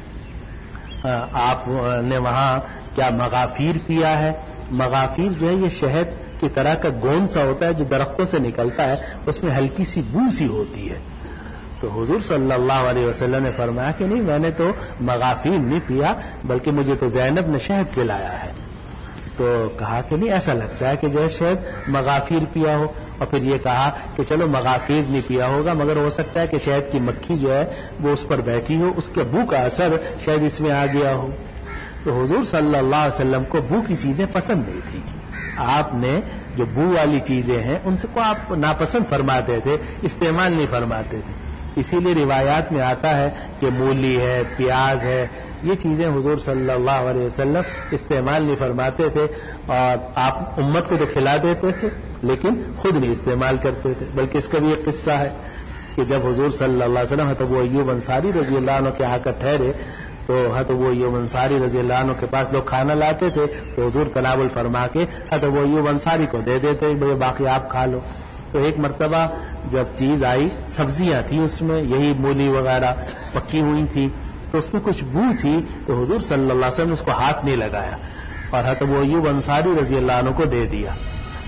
Speaker 1: آپ نے وہاں کیا مغافیر پیا ہے؟ مغافیر جو ہے یہ شہد کی طرح کا گوند سا ہوتا ہے جو درختوں سے نکلتا ہے، اس میں ہلکی سی بو سی ہوتی ہے. تو حضور صلی اللہ علیہ وسلم نے فرمایا کہ نہیں، میں نے تو مغافیر نہیں پیا بلکہ مجھے تو زینب نے شہد پلایا ہے. تو کہا کہ نہیں، ایسا لگتا ہے کہ جو ہے شہد مغافیر پیا ہو. اور پھر یہ کہا کہ چلو مغافیر نہیں پیا ہوگا مگر ہو سکتا ہے کہ شہد کی مکھی جو ہے وہ اس پر بیٹھی ہو، اس کے بو کا اثر شاید اس میں آ گیا ہو. تو حضور صلی اللہ علیہ وسلم کو بو کی چیزیں پسند نہیں تھی. آپ نے جو بو والی چیزیں ہیں ان سے کو آپ ناپسند فرماتے تھے، استعمال نہیں فرماتے تھے. اسی لیے روایات میں آتا ہے کہ مولی ہے، پیاز ہے، یہ چیزیں حضور صلی اللہ علیہ وسلم استعمال نہیں فرماتے تھے، اور آپ امت کو تو کھلا دیتے تھے لیکن خود نہیں استعمال کرتے تھے. بلکہ اس کا بھی ایک قصہ ہے کہ جب حضور صلی اللہ علیہ وسلم حضرت وہ ایوب انصاری رضی اللہ عنہ کے آ کر ٹھہرے تو حضرت وہ ایوب انصاری رضی اللہ عنہ کے پاس لوگ کھانا لاتے تھے تو حضور تناول فرما کے حضرت وہ ایوب انصاری کو دے دیتے، باقی آپ کھا لو. تو ایک مرتبہ جب چیز آئی، سبزیاں تھیں اس میں، یہی مولی وغیرہ پکی ہوئی تھی، تو اس میں کچھ بو تھی. تو حضور صلی اللہ علیہ وسلم نے اس کو ہاتھ نہیں لگایا اور حضرت وہ ایوب انصاری رضی اللہ عنہ کو دے دیا.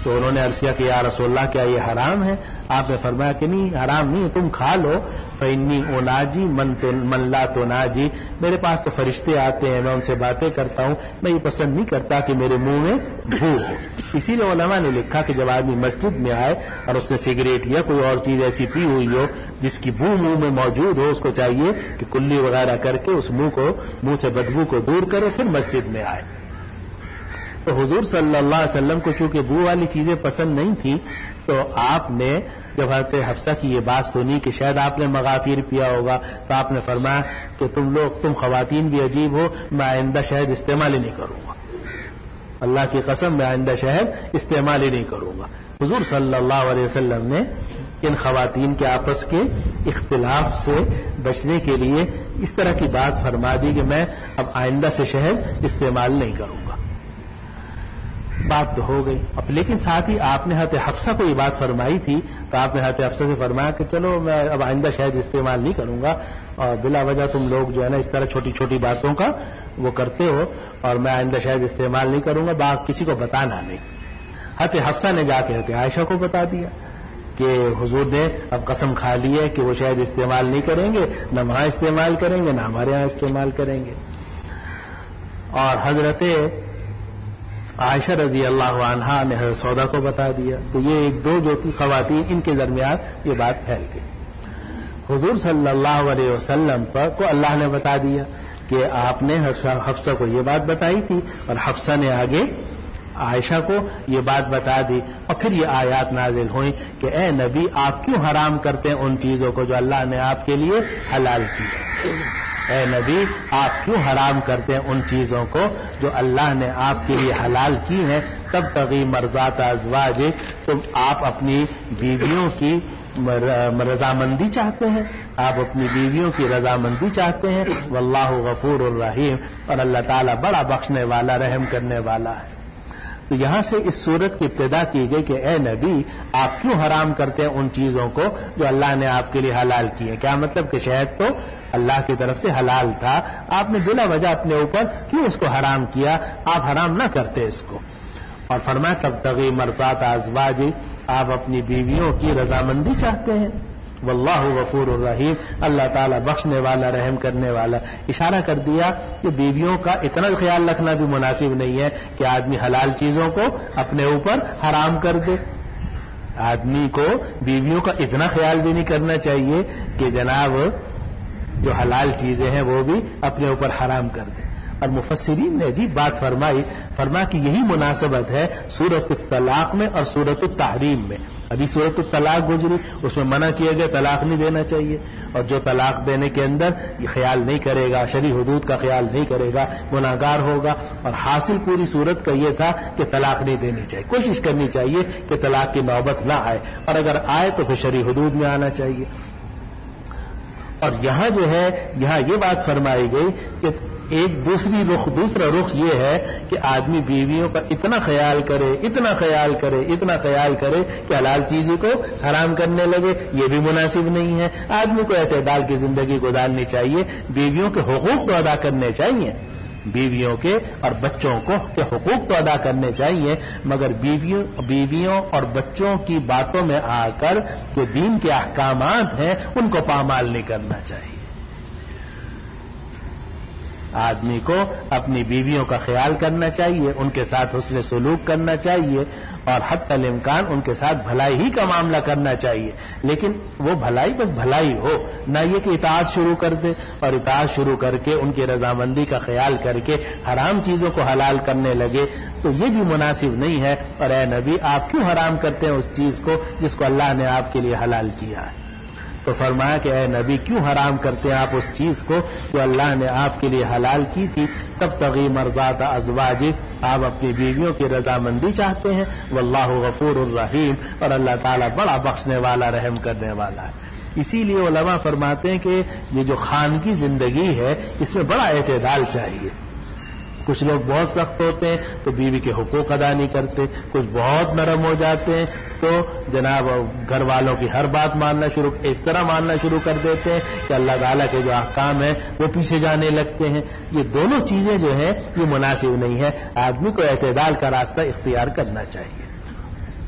Speaker 1: تو انہوں نے عرض کیا کہ یا رسول اللہ کیا یہ حرام ہے؟ آپ نے فرمایا کہ نہیں حرام نہیں، تم کھا لو. فإنی اناجی من من لا تناجی، میرے پاس تو فرشتے آتے ہیں، میں ان سے باتیں کرتا ہوں، میں یہ پسند نہیں کرتا کہ میرے منہ میں بو ہو. اسی لیے علماء نے لکھا کہ جب آدمی مسجد میں آئے اور اس نے سگریٹ یا کوئی اور چیز ایسی پی ہوئی ہو جس کی بو منہ میں موجود ہو، اس کو چاہیے کہ کلی وغیرہ کر کے اس منہ کو منہ سے بدبو کو دور کرے پھر مسجد میں آئے. تو حضور صلی اللہ علیہ وسلم کو چونکہ بو والی چیزیں پسند نہیں تھی، تو آپ نے جب حضرت حفصہ کی یہ بات سنی کہ شاید آپ نے مغافیر پیا ہوگا، تو آپ نے فرمایا کہ تم لوگ تم خواتین بھی عجیب ہو، میں آئندہ شہد استعمال ہی نہیں کروں گا، اللہ کی قسم میں آئندہ شہد استعمال ہی نہیں کروں گا. حضور صلی اللہ علیہ وسلم نے ان خواتین کے آپس کے اختلاف سے بچنے کے لیے اس طرح کی بات فرما دی کہ میں اب آئندہ سے شہد استعمال نہیں کروں گا. بات تو ہو گئی. اب لیکن ساتھ ہی آپ نے حضرت حفصہ کو یہ بات فرمائی تھی، تو آپ نے حضرت حفصہ سے فرمایا کہ چلو میں اب آئندہ شاید استعمال نہیں کروں گا، اور بلا وجہ تم لوگ جو ہے نا اس طرح چھوٹی چھوٹی باتوں کا وہ کرتے ہو، اور میں آئندہ شاید استعمال نہیں کروں گا، بات کسی کو بتانا نہیں. حضرت حفصہ نے جا کے حضرت عائشہ کو بتا دیا کہ حضور نے اب قسم کھا لی ہے کہ وہ شاید استعمال نہیں کریں گے، نہ وہاں استعمال کریں گے نہ ہمارے یہاں استعمال کریں گے. اور حضرت عائشہ رضی اللہ عنہا نے حضرت سودا کو بتا دیا. تو یہ ایک دو جو تھی خواتین، ان کے درمیان یہ بات پھیل گئی. حضور صلی اللہ علیہ وسلم پر کو اللہ نے بتا دیا کہ آپ نے حفصہ کو یہ بات بتائی تھی، اور حفصہ نے آگے عائشہ کو یہ بات بتا دی. اور پھر یہ آیات نازل ہوئیں کہ اے نبی آپ کیوں حرام کرتے ہیں ان چیزوں کو جو اللہ نے آپ کے لیے حلال کی ہے. اے نبی آپ کیوں حرام کرتے ہیں ان چیزوں کو جو اللہ نے آپ کے لیے حلال کی ہیں. تب تغی مرضات ازواج، تم آپ اپنی بیویوں کی رضامندی چاہتے ہیں، آپ اپنی بیویوں کی رضامندی چاہتے ہیں. واللہ غفور الرحیم، اور اللہ تعالیٰ بڑا بخشنے والا رحم کرنے والا ہے. تو یہاں سے اس صورت کی ابتدا کی گئی کہ اے نبی آپ کیوں حرام کرتے ہیں ان چیزوں کو جو اللہ نے آپ کے لیے حلال کی ہے. کیا مطلب کہ شہد تو اللہ کی طرف سے حلال تھا، آپ نے بلا وجہ اپنے اوپر کیوں اس کو حرام کیا، آپ حرام نہ کرتے اس کو. اور فرمایا تبتغی مرضات ازواج، آپ اپنی بیویوں کی رضامندی چاہتے ہیں. واللہ غفور الرحیم، اللہ تعالیٰ بخشنے والا رحم کرنے والا. اشارہ کر دیا کہ بیویوں کا اتنا خیال رکھنا بھی مناسب نہیں ہے کہ آدمی حلال چیزوں کو اپنے اوپر حرام کر دے. آدمی کو بیویوں کا اتنا خیال بھی نہیں کرنا چاہیے کہ جناب جو حلال چیزیں ہیں وہ بھی اپنے اوپر حرام کر دے. اور مفسرین نے عجیب بات فرمائی، فرما کہ یہی مناسبت ہے سورۃ الطلاق میں اور سورۃ التحریم میں. ابھی سورۃ الطلاق گزری، اس میں منع کیا گیا طلاق نہیں دینا چاہیے، اور جو طلاق دینے کے اندر یہ خیال نہیں کرے گا، شرعی حدود کا خیال نہیں کرے گا، گناہگار ہوگا. اور حاصل پوری صورت کا یہ تھا کہ طلاق نہیں دینی چاہیے، کوشش کرنی چاہیے کہ طلاق کی نوبت نہ آئے، اور اگر آئے تو پھر شرعی حدود میں آنا چاہیے. اور یہاں جو ہے یہاں یہ بات فرمائی گئی کہ ایک دوسری رخ دوسرا رخ یہ ہے کہ آدمی بیویوں کا اتنا خیال کرے اتنا خیال کرے اتنا خیال کرے کہ حلال چیزوں کو حرام کرنے لگے. یہ بھی مناسب نہیں ہے. آدمی کو اعتدال کی زندگی گزارنی چاہیے، بیویوں کے حقوق تو ادا کرنے چاہیے، بیویوں کے اور بچوں کو کے حقوق تو ادا کرنے چاہیے، مگر بیویوں بیویوں اور بچوں کی باتوں میں آ کر جو دین کے احکامات ہیں ان کو پامال نہیں کرنا چاہیے. آدمی کو اپنی بیویوں کا خیال کرنا چاہیے، ان کے ساتھ حسن سلوک کرنا چاہیے، اور حتی الامکان ان کے ساتھ بھلائی ہی کا معاملہ کرنا چاہیے. لیکن وہ بھلائی بس بھلائی ہو، نہ یہ کہ اطاعت شروع کر دے، اور اطاعت شروع کر کے ان کی رضامندی کا خیال کر کے حرام چیزوں کو حلال کرنے لگے، تو یہ بھی مناسب نہیں ہے. اور اے نبی آپ کیوں حرام کرتے ہیں اس چیز کو جس کو اللہ نے آپ کے لیے حلال کیا ہے. تو فرمایا کہ اے نبی کیوں حرام کرتے ہیں آپ اس چیز کو جو اللہ نے آپ کے لیے حلال کی تھی. تب تغی مرضات ازواج، آپ اپنی بیویوں کی رضامندی چاہتے ہیں. واللہ غفور الرحیم، اور اللہ تعالیٰ بڑا بخشنے والا رحم کرنے والا ہے. اسی لیے علماء فرماتے ہیں کہ یہ جو خانگی زندگی ہے اس میں بڑا اعتدال چاہیے. کچھ لوگ بہت سخت ہوتے ہیں تو بیوی کے حقوق ادا نہیں کرتے، کچھ بہت نرم ہو جاتے ہیں تو جناب گھر والوں کی ہر بات ماننا شروع اس طرح ماننا شروع کر دیتے ہیں کہ اللہ تعالیٰ کے جو احکام ہیں وہ پیچھے جانے لگتے ہیں. یہ دونوں چیزیں جو ہیں یہ مناسب نہیں ہے. آدمی کو اعتدال کا راستہ اختیار کرنا چاہیے.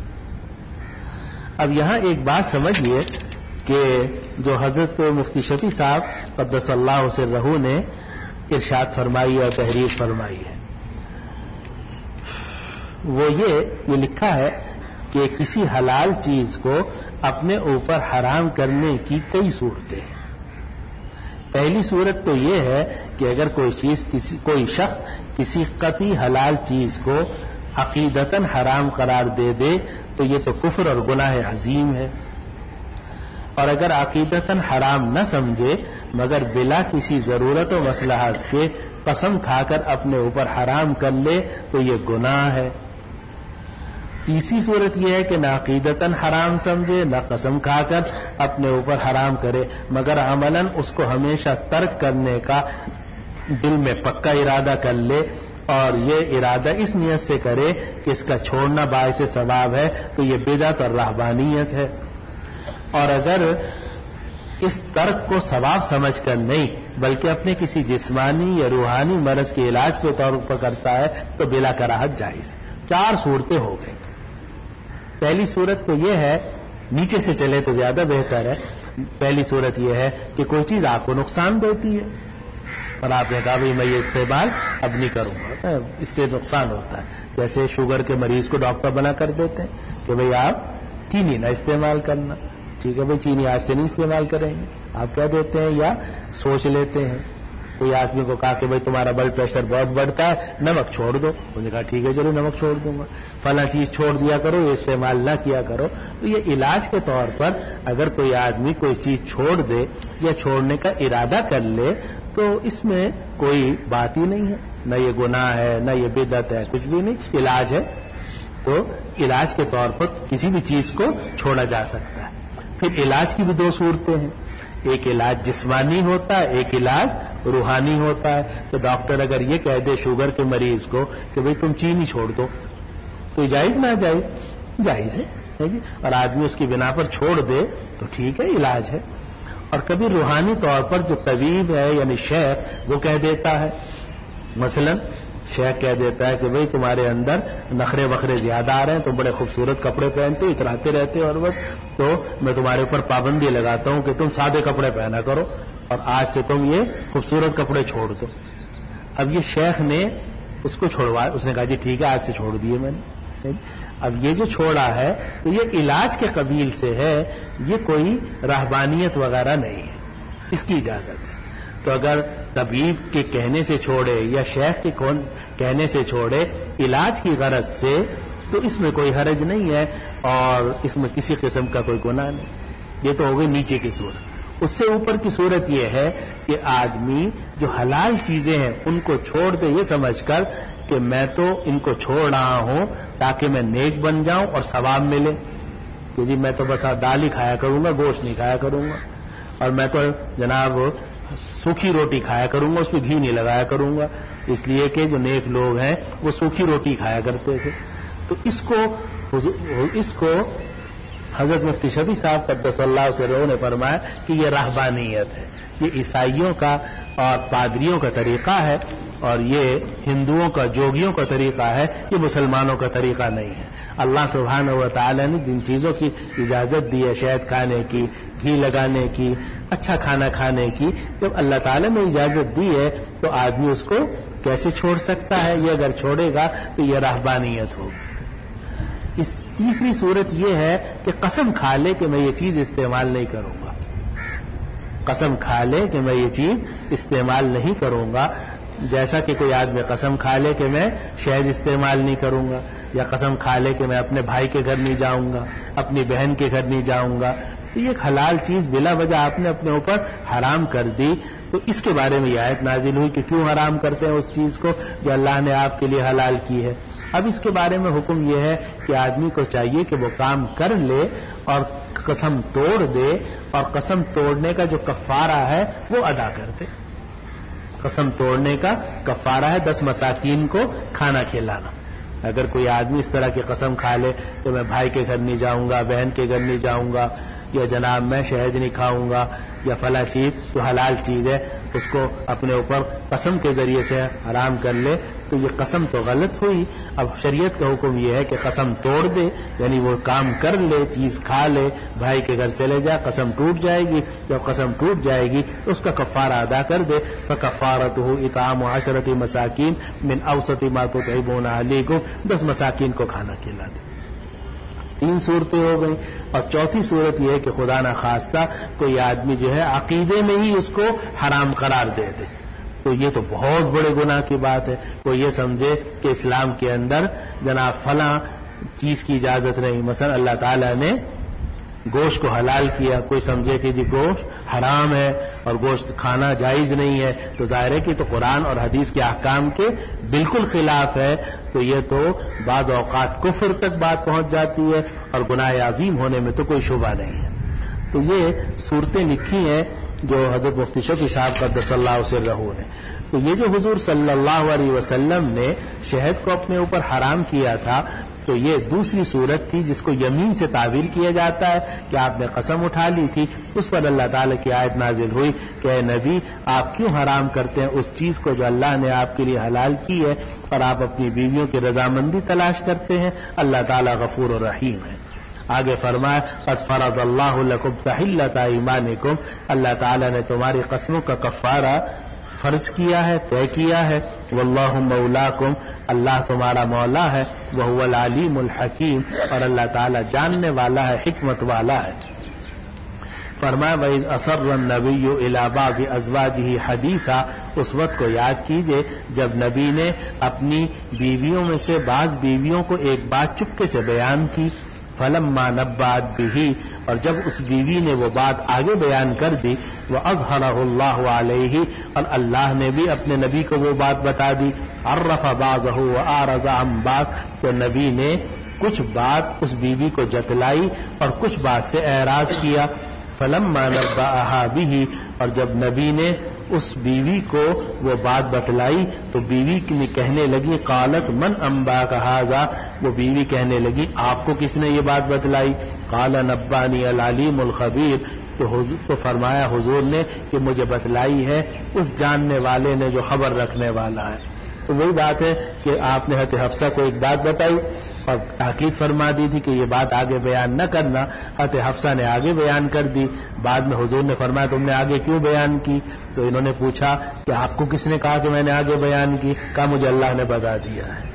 Speaker 1: اب یہاں ایک بات سمجھیے کہ جو حضرت مفتی شفیع صاحب قدس اللہ سرہ نے ارشاد فرمائی اور تحریر فرمائی ہے، وہ یہ یہ لکھا ہے کہ کسی حلال چیز کو اپنے اوپر حرام کرنے کی کئی صورتیں ہیں۔ پہلی صورت تو یہ ہے کہ اگر کوئی چیز کسی کوئی شخص کسی قطعی حلال چیز کو عقیدتاً حرام قرار دے دے تو یہ تو کفر اور گناہ عظیم ہے، اور اگر عقیدتاً حرام نہ سمجھے مگر بلا کسی ضرورت و مصلحت کے قسم کھا کر اپنے اوپر حرام کر لے تو یہ گناہ ہے۔ تیسری صورت یہ ہے کہ نہ عقیدتاً حرام سمجھے نہ قسم کھا کر اپنے اوپر حرام کرے مگر عملاً اس کو ہمیشہ ترک کرنے کا دل میں پکا ارادہ کر لے، اور یہ ارادہ اس نیت سے کرے کہ اس کا چھوڑنا باعث ثواب ہے، تو یہ بدعت اور رہبانیت ہے۔ اور اگر اس ترک کو ثواب سمجھ کر نہیں بلکہ اپنے کسی جسمانی یا روحانی مرض کے علاج کے طور پر کرتا ہے تو بلا کراہت جائز۔ چار صورتیں ہو گئی۔ پہلی صورت تو یہ ہے، نیچے سے چلے تو زیادہ بہتر ہے۔ پہلی صورت یہ ہے کہ کوئی چیز آپ کو نقصان دیتی ہے اور آپ نے کہا بھائی میں یہ استعمال اب نہیں کروں گا، اس سے نقصان ہوتا ہے۔ جیسے شوگر کے مریض کو ڈاکٹر بنا کر دیتے ہیں کہ بھئی آپ چینی نہ استعمال کرنا، ٹھیک ہے بھئی چینی آج سے نہیں استعمال کریں گے، آپ کہہ دیتے ہیں یا سوچ لیتے ہیں۔ کوئی آدمی کو کہا کہ بھئی تمہارا بلڈ پریشر بہت بڑھتا ہے، نمک چھوڑ دو، انہوں نے کہا ٹھیک ہے چلو نمک چھوڑ دوں گا، فلاں چیز چھوڑ دیا کرو، یہ استعمال نہ کیا کرو۔ تو یہ علاج کے طور پر اگر کوئی آدمی کوئی چیز چھوڑ دے یا چھوڑنے کا ارادہ کر لے تو اس میں کوئی بات ہی نہیں ہے، نہ یہ گناہ ہے نہ یہ بدعت ہے، کچھ بھی نہیں، علاج ہے۔ تو علاج کے طور پر کسی بھی چیز کو چھوڑا جا سکتا ہے۔ پھر علاج کی بھی دو صورتیں ہیں، ایک علاج جسمانی ہوتا ہے، ایک علاج روحانی ہوتا ہے۔ تو ڈاکٹر اگر یہ کہہ دے شوگر کے مریض کو کہ بھئی تم چینی چھوڑ دو تو جائز نہ جائز جائز ہے جی، اور آدمی اس کی بنا پر چھوڑ دے تو ٹھیک ہے، علاج ہے۔ اور کبھی روحانی طور پر جو طبیب ہے یعنی شیخ وہ کہہ دیتا ہے، مثلا شیخ کہہ دیتا ہے کہ بھئی تمہارے اندر نخرے وخرے زیادہ آ رہے ہیں، تم بڑے خوبصورت کپڑے پہنتے ہو، اتراتے رہتے ہو ہر وقت، تو میں تمہارے اوپر پابندی لگاتا ہوں کہ تم سادے کپڑے پہنا کرو اور آج سے تم یہ خوبصورت کپڑے چھوڑ دو۔ اب یہ شیخ نے اس کو چھوڑوا، اس نے کہا جی ٹھیک ہے آج سے چھوڑ دیے میں نے۔ اب یہ جو چھوڑا ہے تو یہ علاج کے قبیل سے ہے، یہ کوئی رہبانیت وغیرہ نہیں ہے، اس کی اجازت ہے۔ تو اگر طبیب کے کہنے سے چھوڑے یا شیخ کے کہنے سے چھوڑے علاج کی غرض سے تو اس میں کوئی حرج نہیں ہے اور اس میں کسی قسم کا کوئی گناہ نہیں۔ یہ تو ہو گئی نیچے کی صورت۔ اس سے اوپر کی صورت یہ ہے کہ آدمی جو حلال چیزیں ہیں ان کو چھوڑ دے یہ سمجھ کر کہ میں تو ان کو چھوڑ رہا ہوں تاکہ میں نیک بن جاؤں اور ثواب ملے، کہ جی میں تو بس دال ہی کھایا کروں گا، گوشت نہیں کھایا کروں گا، اور میں تو جناب سوکھی روٹی کھایا کروں گا، اس پہ گھی نہیں لگایا کروں گا، اس لیے کہ جو نیک لوگ ہیں وہ سوکھی روٹی کھایا کرتے تھے۔ تو اس کو اس کو حضرت مفتی شفیع صاحب قدس اللہ سرہ نے فرمایا کہ یہ رہبانیت ہے، یہ عیسائیوں کا اور پادریوں کا طریقہ ہے، اور یہ ہندوؤں کا جوگیوں کا طریقہ ہے، یہ مسلمانوں کا طریقہ نہیں ہے۔ اللہ سبحانہ و تعالی نے جن چیزوں کی اجازت دی ہے، شہد کھانے کی، گھی لگانے کی، اچھا کھانا کھانے کی، جب اللہ تعالی نے اجازت دی ہے تو آدمی اس کو کیسے چھوڑ سکتا ہے؟ یہ اگر چھوڑے گا تو یہ رہبانیت ہوگی۔ اس تیسری صورت یہ ہے کہ قسم کھا لے کہ میں یہ چیز استعمال نہیں کروں گا، قسم کھا لے کہ میں یہ چیز استعمال نہیں کروں گا، جیسا کہ کوئی آدمی قسم کھا لے کہ میں شہد استعمال نہیں کروں گا، یا قسم کھا لے کہ میں اپنے بھائی کے گھر نہیں جاؤں گا، اپنی بہن کے گھر نہیں جاؤں گا، تو یہ ایک حلال چیز بلا وجہ آپ نے اپنے اوپر حرام کر دی۔ تو اس کے بارے میں یہ آیت نازل ہوئی کہ کیوں حرام کرتے ہیں اس چیز کو جو اللہ نے آپ کے لیے حلال کی ہے۔ اب اس کے بارے میں حکم یہ ہے کہ آدمی کو چاہیے کہ وہ کام کر لے اور قسم توڑ دے، اور قسم توڑنے کا جو کفارہ ہے وہ ادا کر دے۔ قسم توڑنے کا کفارہ ہے دس مساکین کو کھانا کھلانا۔ اگر کوئی آدمی اس طرح کی قسم کھا لے تو میں بھائی کے گھر نہیں جاؤں گا، بہن کے گھر نہیں جاؤں گا، یا جناب میں شہد نہیں کھاؤں گا، یا فلاں چیز جو حلال چیز ہے اس کو اپنے اوپر قسم کے ذریعے سے حرام کر لے، تو یہ قسم تو غلط ہوئی. اب شریعت کا حکم یہ ہے کہ قسم توڑ دے، یعنی وہ کام کر لے، چیز کھا لے، بھائی کے گھر چلے جا، قسم ٹوٹ جائے گی. جب قسم ٹوٹ جائے گی اس کا کفارہ ادا کر دے. فکفارتہ اطعام عشرۃ مساکین من اوسط ما تطعمون اہلیکم، دس مساکین کو کھانا کھلا دے. تین صورتیں ہو گئیں. اور چوتھی صورت یہ ہے کہ خدا نہ خواستہ کوئی آدمی جو ہے عقیدے میں ہی اس کو حرام قرار دے دے، تو یہ تو بہت بڑے گناہ کی بات ہے. کوئی یہ سمجھے کہ اسلام کے اندر جناب فلاں چیز کی اجازت نہیں، مثلا اللہ تعالیٰ نے گوشت کو حلال کیا، کوئی سمجھے کہ جی گوشت حرام ہے اور گوشت کھانا جائز نہیں ہے، تو ظاہر ہے کہ تو قرآن اور حدیث کے احکام کے بالکل خلاف ہے. تو یہ تو بعض اوقات کفر تک بات پہنچ جاتی ہے اور گناہ عظیم ہونے میں تو کوئی شبہ نہیں ہے. تو یہ صورتیں لکھی ہیں جو حضرت مفتی شفیع صاحب قدس اللہ سرہ نے. تو یہ جو حضور صلی اللہ علیہ وسلم نے شہد کو اپنے اوپر حرام کیا تھا، تو یہ دوسری صورت تھی جس کو یمین سے تعبیر کیا جاتا ہے کہ آپ نے قسم اٹھا لی تھی. اس پر اللہ تعالیٰ کی آیت نازل ہوئی کہ اے نبی آپ کیوں حرام کرتے ہیں اس چیز کو جو اللہ نے آپ کے لیے حلال کی ہے، اور آپ اپنی بیویوں کی رضامندی تلاش کرتے ہیں. اللہ تعالیٰ غفور و رحیم ہے. آگے فرمایا قد فرض اللہ لکم تحلۃ ایمانکم، اللہ تعالیٰ نے تمہاری قسموں کا کفارہ فرض کیا ہے، طے کیا ہے. واللہ مولاکم، اللہ تمہارا مولا ہے. وہو العلیم الحکیم، اور اللہ تعالیٰ جاننے والا ہے، حکمت والا ہے. فرمایا وَإِذْ أَسَرَّ النَّبِيُّ إِلَىٰ بَعْضِ أَزْوَاجِهِ حَدِيثًا، اس وقت کو یاد کیجئے جب نبی نے اپنی بیویوں میں سے بعض بیویوں کو ایک بات چپکے سے بیان کی. فلما نبأت به، اور جب اس بیوی نے وہ بات آگے بیان کر دی. وأظهره الله عليه، اور اللہ نے بھی اپنے نبی کو وہ بات بتا دی. عرف بعضه وأعرض عن بعض، تو نبی نے کچھ بات اس بیوی کو جتلائی اور کچھ بات سے اعراض کیا. فلما نبأها به، اور جب نبی نے اس بیوی کو وہ بات بتلائی تو بیوی نے کہنے لگی قالت من انباک ھذا، وہ بیوی کہنے لگی آپ کو کس نے یہ بات بتلائی. قال نبانی العلیم الخبیر، تو حضور کو فرمایا حضور نے کہ مجھے بتلائی ہے اس جاننے والے نے جو خبر رکھنے والا ہے. تو وہی بات ہے کہ آپ نے حضرت حفصہ کو ایک بات بتائی اور تاکید فرما دی تھی کہ یہ بات آگے بیان نہ کرنا. حضرت حفصہ نے آگے بیان کر دی. بعد میں حضور نے فرمایا تم نے آگے کیوں بیان کی؟ تو انہوں نے پوچھا کہ آپ کو کس نے کہا کہ میں نے آگے بیان کی؟ کہا مجھے اللہ نے بتا دیا ہے.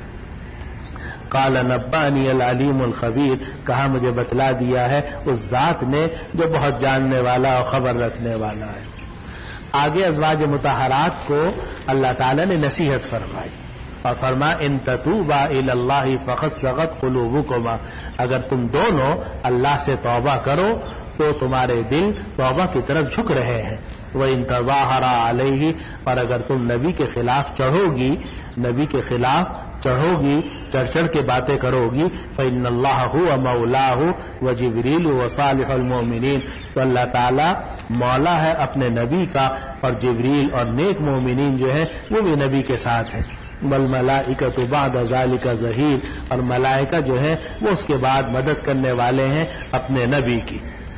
Speaker 1: قال نبانی العلیم الخبیر، کہا مجھے بتلا دیا ہے اس ذات نے جو بہت جاننے والا اور خبر رکھنے والا ہے. آگے ازواج مطہرات کو اللہ تعالی نے نصیحت فرمائی اور فرما ان تتوبا الی اللہ فقد صغت قلوبکما، اگر تم دونوں اللہ سے توبہ کرو تو تمہارے دل توبہ کی طرف جھک رہے ہیں. وَإِن تَظَاهَرَا عَلَيْهِ، اور اگر تم نبی کے خلاف چڑھو گی، نبی کے خلاف چڑھو گی، چڑھ چڑھ کے باتیں کرو گی. فَإِنَّ اللَّهَ هُوَ مَوْلَاهُ وَجِبْرِيلُ وَصَالِحُ الْمُؤْمِنِينَ، تو اللہ تعالی مولا ہے اپنے نبی کا، اور جبریل اور نیک مومنین جو ہیں وہ بھی نبی کے ساتھ ہیں. والملائکۃ بعد ذلک ظہیر، اور ملائکہ جو ہیں وہ اس کے بعد مدد کرنے والے ہیں اپنے نبی کی.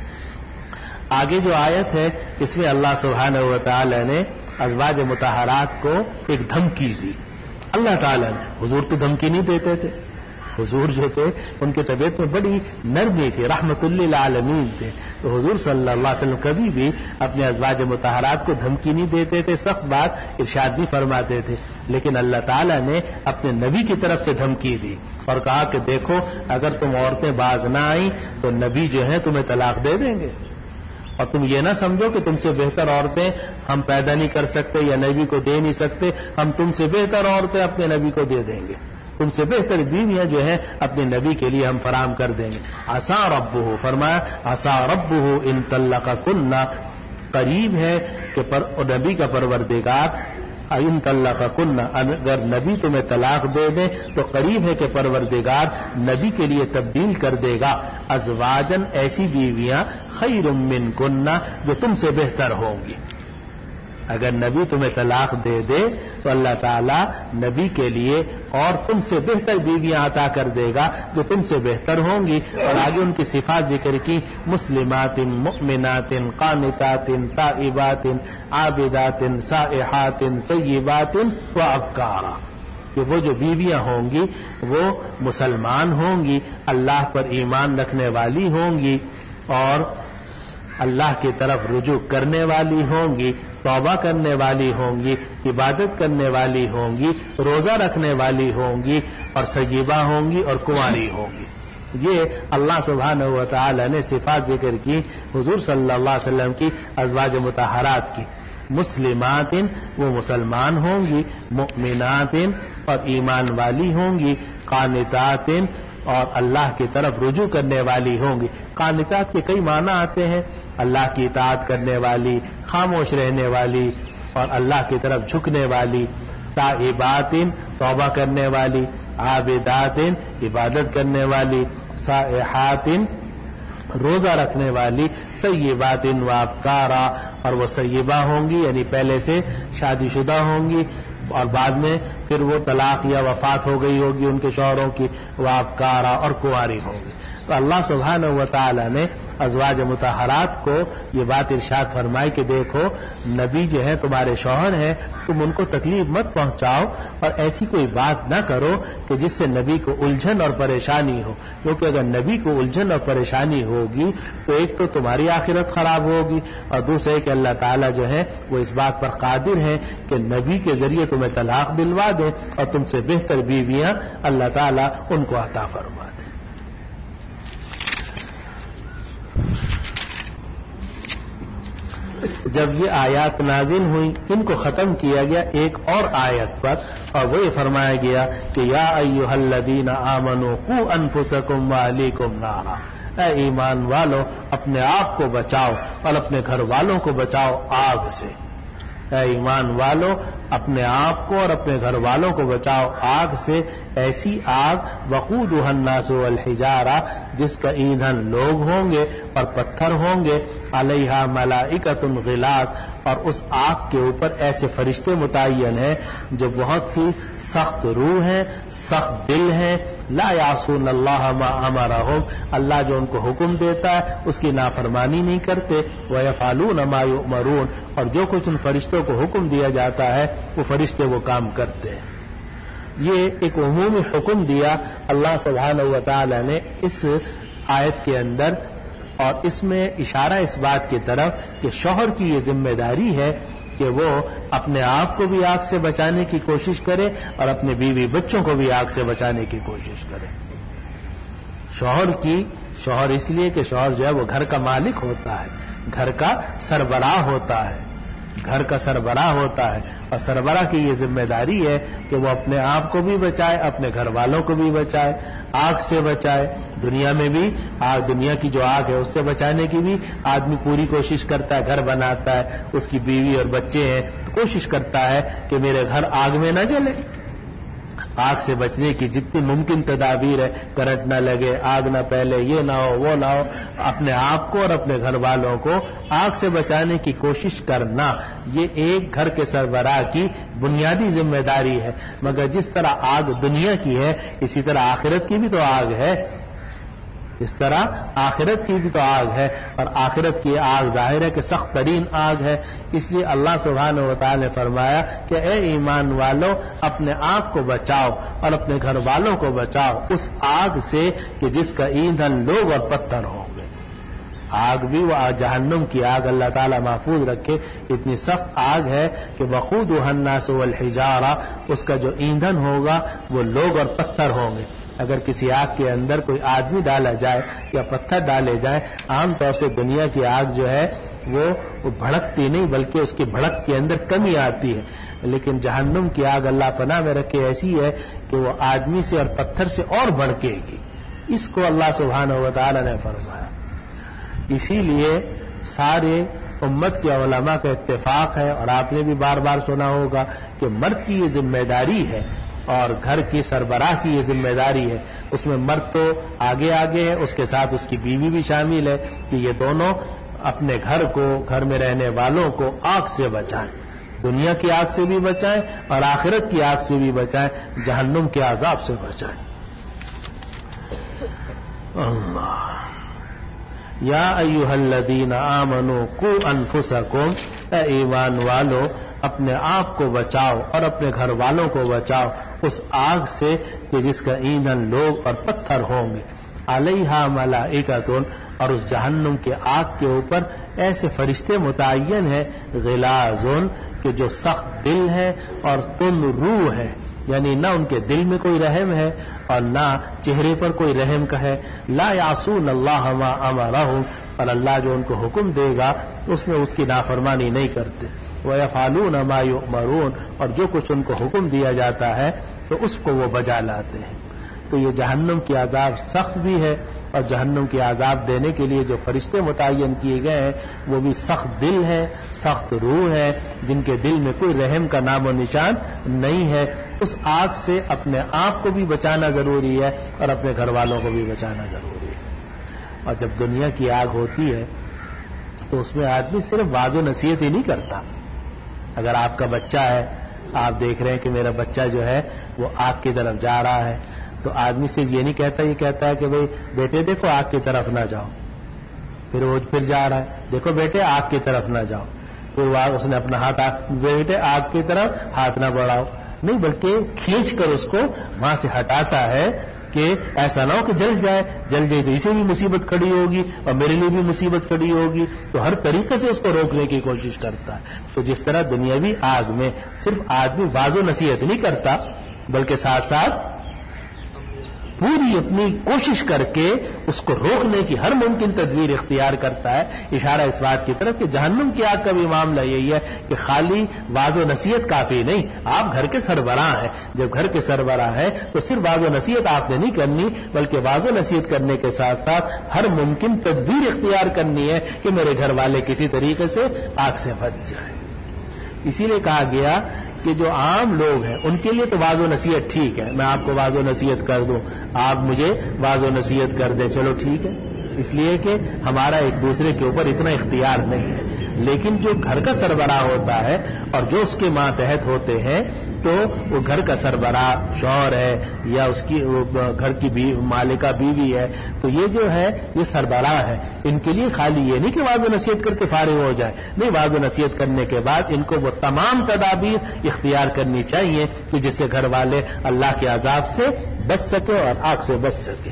Speaker 1: آگے جو آیت ہے اس میں اللہ سبحانہ و تعالی نے ازواج مطہرات کو ایک دھمکی دی. اللہ تعالی نے، حضور تو دھمکی نہیں دیتے تھے، حضور جو تھے ان کی طبیعت میں بڑی نرمی تھی، رحمت للعالمین تھے. تو حضور صلی اللہ علیہ وسلم کبھی بھی اپنے ازواج مطہرات کو دھمکی نہیں دیتے تھے، سخت بات ارشاد نہیں فرماتے تھے. لیکن اللہ تعالیٰ نے اپنے نبی کی طرف سے دھمکی دی اور کہا کہ دیکھو اگر تم عورتیں باز نہ آئیں تو نبی جو ہیں تمہیں طلاق دے دیں گے، اور تم یہ نہ سمجھو کہ تم سے بہتر عورتیں ہم پیدا نہیں کر سکتے یا نبی کو دے نہیں سکتے، ہم تم سے بہتر عورتیں اپنے نبی کو دے دیں گے، تم سے بہتر بیویاں جو ہیں اپنے نبی کے لیے ہم فراہم کر دیں گے. عسى ربہ، فرمایا عسى ربہ ان طلقکن، قریب ہے کہ پر نبی کا پروردگار ان طلقکن، اگر نبی تمہیں طلاق دے دے تو قریب ہے کہ پروردگار نبی کے لیے تبدیل کر دے گا ازواجن، ایسی بیویاں خیر منکن، جو تم سے بہتر ہوں گی. اگر نبی تمہیں طلاق دے دے تو اللہ تعالیٰ نبی کے لیے اور تم سے بہتر بیویاں عطا کر دے گا جو تم سے بہتر ہوں گی. اور آگے ان کی صفات ذکر کی، مسلمات مؤمنات قانتات تائبات عابدات سائحات سیبات وابکارا. کہ وہ جو بیویاں ہوں گی وہ مسلمان ہوں گی، اللہ پر ایمان رکھنے والی ہوں گی اور اللہ کی طرف رجوع کرنے والی ہوں گی، توبہ کرنے والی ہوں گی، عبادت کرنے والی ہوں گی، روزہ رکھنے والی ہوں گی اور سیبہ ہوں گی اور کنواری ہوں گی۔ یہ اللہ سبحانہ و تعالی نے صفات ذکر کی حضور صلی اللہ علیہ وسلم کی ازواج مطہرات کی۔ مسلمات وہ مسلمان ہوں گی، مؤمنات اور ایمان والی ہوں گی، قانتات اور اللہ کی طرف رجوع کرنے والی ہوں گی۔ قانتات کے کئی معنی آتے ہیں، اللہ کی اطاعت کرنے والی، خاموش رہنے والی اور اللہ کی طرف جھکنے والی۔ تائبات توبہ کرنے والی، عابدات عبادت کرنے والی، سائحات روزہ رکھنے والی، سیبات وابکارا اور وہ سیبہ ہوں گی یعنی پہلے سے شادی شدہ ہوں گی اور بعد میں پھر وہ طلاق یا وفات ہو گئی ہوگی ان کے شوہروں کی، وابکارا اور کنواری ہوں گی۔ تو اللہ سبحانہ و تعالی نے ازواج مطہرات کو یہ بات ارشاد فرمائی کہ دیکھو نبی جو ہے تمہارے شوہر ہیں، تم ان کو تکلیف مت پہنچاؤ اور ایسی کوئی بات نہ کرو کہ جس سے نبی کو الجھن اور پریشانی ہو، کیونکہ اگر نبی کو الجھن اور پریشانی ہوگی تو ایک تو تمہاری آخرت خراب ہوگی اور دوسرے کہ اللہ تعالیٰ جو ہے وہ اس بات پر قادر ہیں کہ نبی کے ذریعے تمہیں طلاق دلوا دے اور تم سے بہتر بیویاں اللہ تعالیٰ ان کو عطا فرما دے۔ جب یہ آیات نازل ہوئی ان کو ختم کیا گیا ایک اور آیت پر اور وہ یہ فرمایا گیا کہ یا ایھا الذین آمنوا قوا انفسکم واہلیکم نارا، اے ایمان والو اپنے آپ کو بچاؤ اور اپنے گھر والوں کو بچاؤ آگ سے۔ اے ایمان والو اپنے آپ کو اور اپنے گھر والوں کو بچاؤ آگ سے، ایسی آگ وقودها الناس والحجارہ جس کا ایندھن لوگ ہوں گے اور پتھر ہوں گے، علیہا ملائکۃ غلاظ اور اس آگ کے اوپر ایسے فرشتے متعین ہیں جو بہت ہی سخت روح ہیں، سخت دل ہیں، لا یعصون اللہ ما امرہم، اللہ جو ان کو حکم دیتا ہے اس کی نافرمانی نہیں کرتے، ویفعلون ما یؤمرون اور جو کچھ ان فرشتوں کو حکم دیا جاتا ہے وہ فرشتے وہ کام کرتے ہیں۔ یہ ایک عمومی حکم دیا اللہ سبحانہ و تعالی نے اس آیت کے اندر اور اس میں اشارہ اس بات کی طرف کہ شوہر کی یہ ذمہ داری ہے کہ وہ اپنے آپ کو بھی آگ سے بچانے کی کوشش کرے اور اپنے بیوی بچوں کو بھی آگ سے بچانے کی کوشش کرے۔ شوہر کی شوہر اس لیے کہ شوہر جو ہے وہ گھر کا مالک ہوتا ہے، گھر کا سربراہ ہوتا ہے، گھر کا سربراہ ہوتا ہے اور سربراہ کی یہ ذمہ داری ہے کہ وہ اپنے آپ کو بھی بچائے، اپنے گھر والوں کو بھی بچائے، آگ سے بچائے۔ دنیا میں بھی آگ، دنیا کی جو آگ ہے اس سے بچانے کی بھی آدمی پوری کوشش کرتا ہے، گھر بناتا ہے، اس کی بیوی اور بچے ہیں تو کوشش کرتا ہے کہ میرے گھر آگ میں نہ جلے۔ آگ سے بچنے کی جتنی ممکن تدابیر ہے، کرنٹ نہ لگے، آگ نہ پھیلے، یہ نہ ہو وہ نہ ہو، اپنے آپ کو اور اپنے گھر والوں کو آگ سے بچانے کی کوشش کرنا یہ ایک گھر کے سربراہ کی بنیادی ذمہ داری ہے۔ مگر جس طرح آگ دنیا کی ہے اسی طرح آخرت کی بھی تو آگ ہے، اس طرح آخرت کی بھی تو آگ ہے اور آخرت کی آگ ظاہر ہے کہ سخت ترین آگ ہے۔ اس لیے اللہ سبحانہ و تعالی نے فرمایا کہ اے ایمان والو اپنے آپ کو بچاؤ اور اپنے گھر والوں کو بچاؤ اس آگ سے کہ جس کا ایندھن لوگ اور پتھر ہوں گے۔ آگ بھی وہ جہنم کی آگ اللہ تعالیٰ محفوظ رکھے، اتنی سخت آگ ہے کہ وقودها الناس والحجارہ، اس کا جو ایندھن ہوگا وہ لوگ اور پتھر ہوں گے۔ اگر کسی آگ کے اندر کوئی آدمی ڈالا جائے یا پتھر ڈالے جائیں، عام طور سے دنیا کی آگ جو ہے وہ بھڑکتی نہیں بلکہ اس کی بھڑک کے اندر کمی آتی ہے، لیکن جہنم کی آگ اللہ پناہ میں رکھے ایسی ہے کہ وہ آدمی سے اور پتھر سے اور بھڑکے گی۔ اس کو اللہ سبحانہ و تعالی نے فرمایا۔ اسی لیے سارے امت کے علماء کا اتفاق ہے اور آپ نے بھی بار بار سنا ہوگا کہ مرد کی یہ ذمہ داری ہے اور گھر کی سربراہ کی یہ ذمہ داری ہے، اس میں مرد تو آگے آگے ہے، اس کے ساتھ اس کی بیوی بھی شامل ہے کہ یہ دونوں اپنے گھر کو، گھر میں رہنے والوں کو آگ سے بچائیں، دنیا کی آگ سے بھی بچائیں اور آخرت کی آگ سے بھی بچائیں، جہنم کے عذاب سے بچائیں۔ اللہ یا ایھا الذین آمنوا قوا انفسکم، اے ایمان والو اپنے آپ کو بچاؤ اور اپنے گھر والوں کو بچاؤ اس آگ سے کہ جس کا ایندھن لوگ اور پتھر ہوں گے، علیہا ملائکۃ، اور اس جہنم کے آگ کے اوپر ایسے فرشتے متعین ہیں، غلاظ، کہ جو سخت دل ہے اور تند روح ہے، یعنی نہ ان کے دل میں کوئی رحم ہے اور نہ چہرے پر کوئی رحم کا ہے، لا یعصون اللہ ما امرہم، اور اللہ جو ان کو حکم دے گا اس میں اس کی نافرمانی نہیں کرتے، ویفعلون ما یؤمرون، اور جو کچھ ان کو حکم دیا جاتا ہے تو اس کو وہ بجا لاتے ہیں۔ تو یہ جہنم کی عذاب سخت بھی ہے، اور جہنم کی عذاب دینے کے لیے جو فرشتے متعین کیے گئے ہیں وہ بھی سخت دل ہے، سخت روح ہے، جن کے دل میں کوئی رحم کا نام و نشان نہیں ہے۔ اس آگ سے اپنے آپ کو بھی بچانا ضروری ہے اور اپنے گھر والوں کو بھی بچانا ضروری ہے۔ اور جب دنیا کی آگ ہوتی ہے تو اس میں آدمی صرف واض و نصیحت ہی نہیں کرتا۔ اگر آپ کا بچہ ہے، آپ دیکھ رہے ہیں کہ میرا بچہ جو ہے وہ آگ کی طرف جا رہا ہے، تو آدمی صرف یہ نہیں کہتا، یہ کہتا ہے کہ بھئی بیٹے دیکھو آگ کی طرف نہ جاؤ، پھر وہ پھر جا رہا ہے، دیکھو بیٹے آگ کی طرف نہ جاؤ، پھر وہ اس نے اپنا ہاتھ بیٹے آگ کی طرف ہاتھ نہ بڑھاؤ، نہیں بلکہ کھینچ کر اس کو وہاں سے ہٹاتا ہے کہ ایسا نہ ہو کہ جل جائے، جل جائے تو اسے بھی مصیبت کھڑی ہوگی اور میرے لیے بھی مصیبت کھڑی ہوگی، تو ہر طریقے سے اس کو روکنے کی کوشش کرتا ہے۔ تو جس طرح دنیاوی آگ میں صرف آدمی واض و نصیحت نہیں کرتا بلکہ ساتھ ساتھ پوری اپنی کوشش کر کے اس کو روکنے کی ہر ممکن تدبیر اختیار کرتا ہے۔ اشارہ اس بات کی طرف کہ جہنم کی آگ کا بھی معاملہ یہی ہے کہ خالی واض و نصیحت کافی نہیں، آپ گھر کے سربراہ ہیں، جب گھر کے سربراہ ہیں تو صرف واض و نصیحت آپ نے نہیں کرنی بلکہ واض و نصیحت کرنے کے ساتھ ساتھ ہر ممکن تدبیر اختیار کرنی ہے کہ میرے گھر والے کسی طریقے سے آگ سے بچ جائیں۔ اسی لیے کہا گیا کہ جو عام لوگ ہیں ان کے لیے تو واض و نصیحت ٹھیک ہے، میں آپ کو واض و نصیحت کر دوں، آپ مجھے واض و نصیحت کر دیں، چلو ٹھیک ہے، اس لیے کہ ہمارا ایک دوسرے کے اوپر اتنا اختیار نہیں ہے۔ لیکن جو گھر کا سربراہ ہوتا ہے اور جو اس کے ماتحت ہوتے ہیں تو وہ گھر کا سربراہ شوہر ہے یا اس کی گھر کی بی مالکہ بیوی ہے، تو یہ جو ہے یہ سربراہ ہے، ان کے لیے خالی یہ نہیں کہ واض و نصیحت کر کے فارغ ہو جائے، نہیں، واض و نصیحت کرنے کے بعد ان کو وہ تمام تدابیر اختیار کرنی چاہیے کہ جس سے گھر والے اللہ کے عذاب سے بچ سکے اور آگ سے بچ سکے۔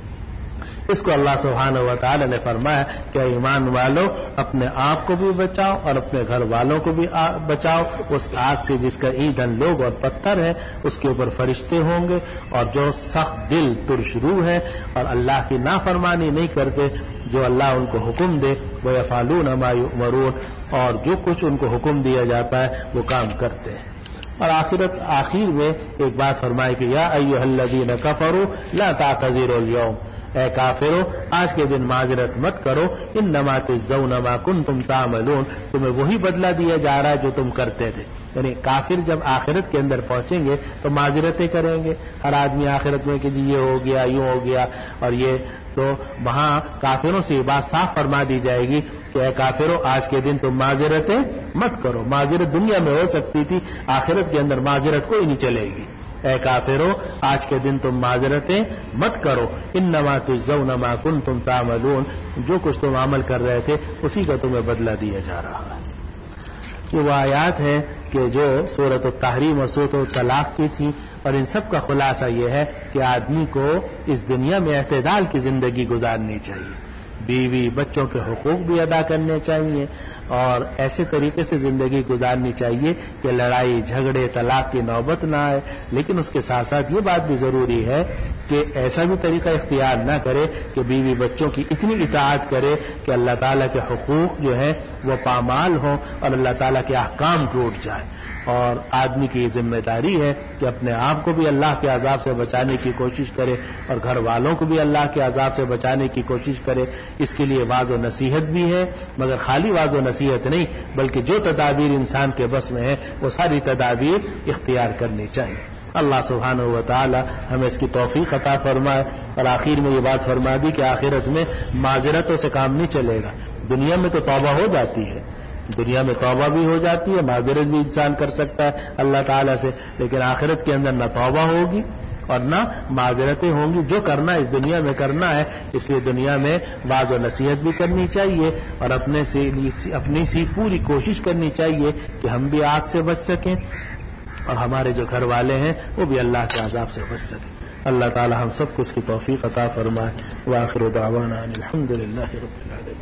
Speaker 1: اس کو اللہ سبحانہ و تعالی نے فرمایا کہ ایمان والو اپنے آپ کو بھی بچاؤ اور اپنے گھر والوں کو بھی بچاؤ اس آگ سے جس کا ایندھن لوگ اور پتھر ہے، اس کے اوپر فرشتے ہوں گے اور جو سخت دل ترش روح ہے اور اللہ کی نافرمانی نہیں کرتے، جو اللہ ان کو حکم دے وہ یفعلون ما یؤمرون، اور جو کچھ ان کو حکم دیا جاتا ہے وہ کام کرتے ہیں۔ اور آخرت آخر میں ایک بات فرمائے کہ یا ایھا الذین کفروا لا تعتذروا اليوم، اے کافرو آج کے دن معذرت مت کرو، انما تجزون ما کنتم تعملون، تمہیں وہی بدلہ دیا جا رہا ہے جو تم کرتے تھے۔ یعنی کافر جب آخرت کے اندر پہنچیں گے تو معذرتیں کریں گے، ہر آدمی آخرت میں کہ جی یہ ہو گیا، یوں ہو گیا اور یہ، تو وہاں کافروں سے یہ بات صاف فرما دی جائے گی کہ اے کافرو آج کے دن تم معذرتیں مت کرو۔ معذرت دنیا میں ہو سکتی تھی، آخرت کے اندر معذرت کوئی نہیں چلے گی۔ اے کافرو آج کے دن تم معذرتیں مت کرو، انما تجزون ما کنتم تعملون، جو کچھ تم عمل کر رہے تھے اسی کا تمہیں بدلہ دیا جا رہا ہے۔ یہ وہ آیات ہے کہ جو سورۃ التحریم اور سورۃ الطلاق کی تھی، اور ان سب کا خلاصہ یہ ہے کہ آدمی کو اس دنیا میں اعتدال کی زندگی گزارنی چاہیے، بیوی بچوں کے حقوق بھی ادا کرنے چاہیے اور ایسے طریقے سے زندگی گزارنی چاہیے کہ لڑائی جھگڑے طلاق کی نوبت نہ آئے، لیکن اس کے ساتھ ساتھ یہ بات بھی ضروری ہے کہ ایسا بھی طریقہ اختیار نہ کرے کہ بیوی بچوں کی اتنی اطاعت کرے کہ اللہ تعالیٰ کے حقوق جو ہیں وہ پامال ہوں اور اللہ تعالیٰ کے احکام ٹوٹ جائے۔ اور آدمی کی یہ ذمہ داری ہے کہ اپنے آپ کو بھی اللہ کے عذاب سے بچانے کی کوشش کرے اور گھر والوں کو بھی اللہ کے عذاب سے بچانے کی کوشش کرے۔ اس کے لیے واض و نصیحت بھی ہے، مگر خالی واض و نصیحت نہیں بلکہ جو تدابیر انسان کے بس میں ہے وہ ساری تدابیر اختیار کرنی چاہیے۔ اللہ سبحانہ و تعالی ہمیں اس کی توفیق عطا فرمائے۔ اور آخر میں یہ بات فرما دی کہ آخرت میں معذرتوں سے کام نہیں چلے گا۔ دنیا میں تو توبہ ہو جاتی ہے، دنیا میں توبہ بھی ہو جاتی ہے، معذرت بھی انسان کر سکتا ہے اللہ تعالیٰ سے، لیکن آخرت کے اندر نہ توبہ ہوگی اور نہ معذرتیں ہوں گی. جو کرنا اس دنیا میں کرنا ہے, اس لیے دنیا میں وعظ و نصیحت بھی کرنی چاہیے اور اپنے سے اپنی سی پوری کوشش کرنی چاہیے کہ ہم بھی آگ سے بچ سکیں اور ہمارے جو گھر والے ہیں وہ بھی اللہ کے عذاب سے بچ سکیں. اللہ تعالی ہم سب کو اس کی توفیق عطا فرمائے. وآخر دعوانا ان الحمد للہ رب العالمین.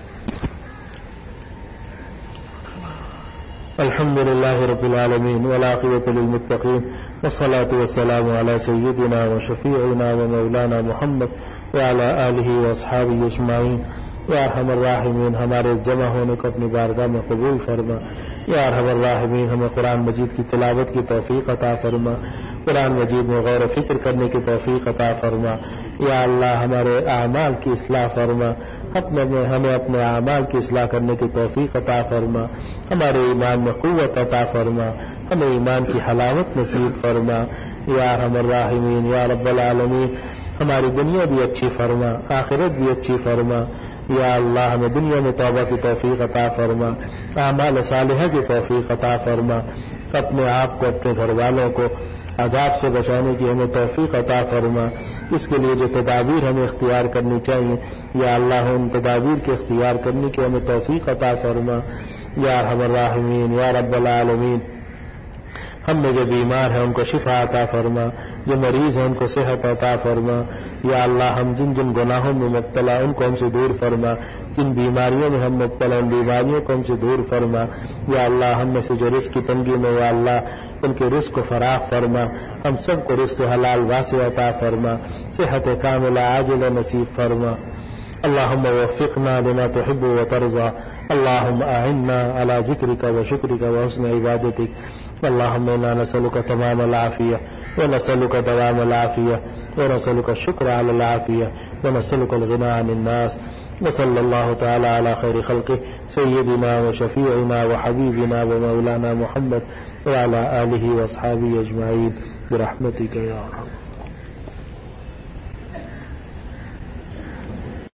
Speaker 1: الحمد لله رب العالمين والعاقبة للمتقين والصلاة والسلام على سيدنا وشفيعنا ومولانا محمد وعلى آله وأصحابه أجمعين. یا ارحم الراحمین ہمارے اس جمع ہونے کو اپنی بارگاہ میں قبول فرما. یا ارحم الراحمین ہمیں قرآن مجید کی تلاوت کی توفیق عطا فرما, قرآن مجید میں غور و فکر کرنے کی توفیق عطا فرما. یا اللہ ہمارے اعمال کی اصلاح فرما, اپنے میں ہمیں اپنے اعمال کی اصلاح کرنے کی توفیق عطا فرما. ہمارے ایمان میں قوت عطا فرما, ہمیں ایمان کی حلاوت نصیب فرما. یا ارحم الراحمین یا رب العالمین ہماری دنیا بھی اچھی فرما, آخرت بھی اچھی فرما. یا اللہ ہمیں دنیا میں توبہ کی توفیق عطا فرما, اعمال صالحہ کی توفیق عطا فرما. اپنے آپ کو اپنے گھر والوں کو عذاب سے بچانے کی ہمیں توفیق عطا فرما. اس کے لیے جو تدابیر ہمیں اختیار کرنی چاہیے, یا اللہ ان تدابیر کے اختیار کرنے کی ہمیں توفیق عطا فرما. یا ارحم الراحمین یا رب العالمین ہم میں جو بیمار ہیں ان کو شفا عطا فرما, جو مریض ہیں ان کو صحت عطا فرما. یا اللہ ہم جن جن گناہوں میں مبتلا ان کو ہم سے دور فرما, جن بیماریوں میں ہم مبتلا ان بیماریوں کو ہم سے دور فرما. یا اللہ ہم میں سے جو رزق کی تنگی میں, یا اللہ ان کے رزق کو فراخ فرما, ہم سب کو رزق حلال واسع عطا فرما, صحت کاملہ عاجلہ نصیب فرما. اللهم وفقنا لما تحب وترضى. اللهم أعنا على ذكرك وشكرك وحسن عبادتك. اللهم إنا نسألك تمام العافية ونسألك دوام العافية ونسألك الشكر على العافية ونسألك الغنى عن الناس. وصلى الله تعالى على خير خلقه سيدنا وشفيعنا وحبيبنا ومولانا محمد وعلى آله وأصحابه أجمعين برحمتك يا رب.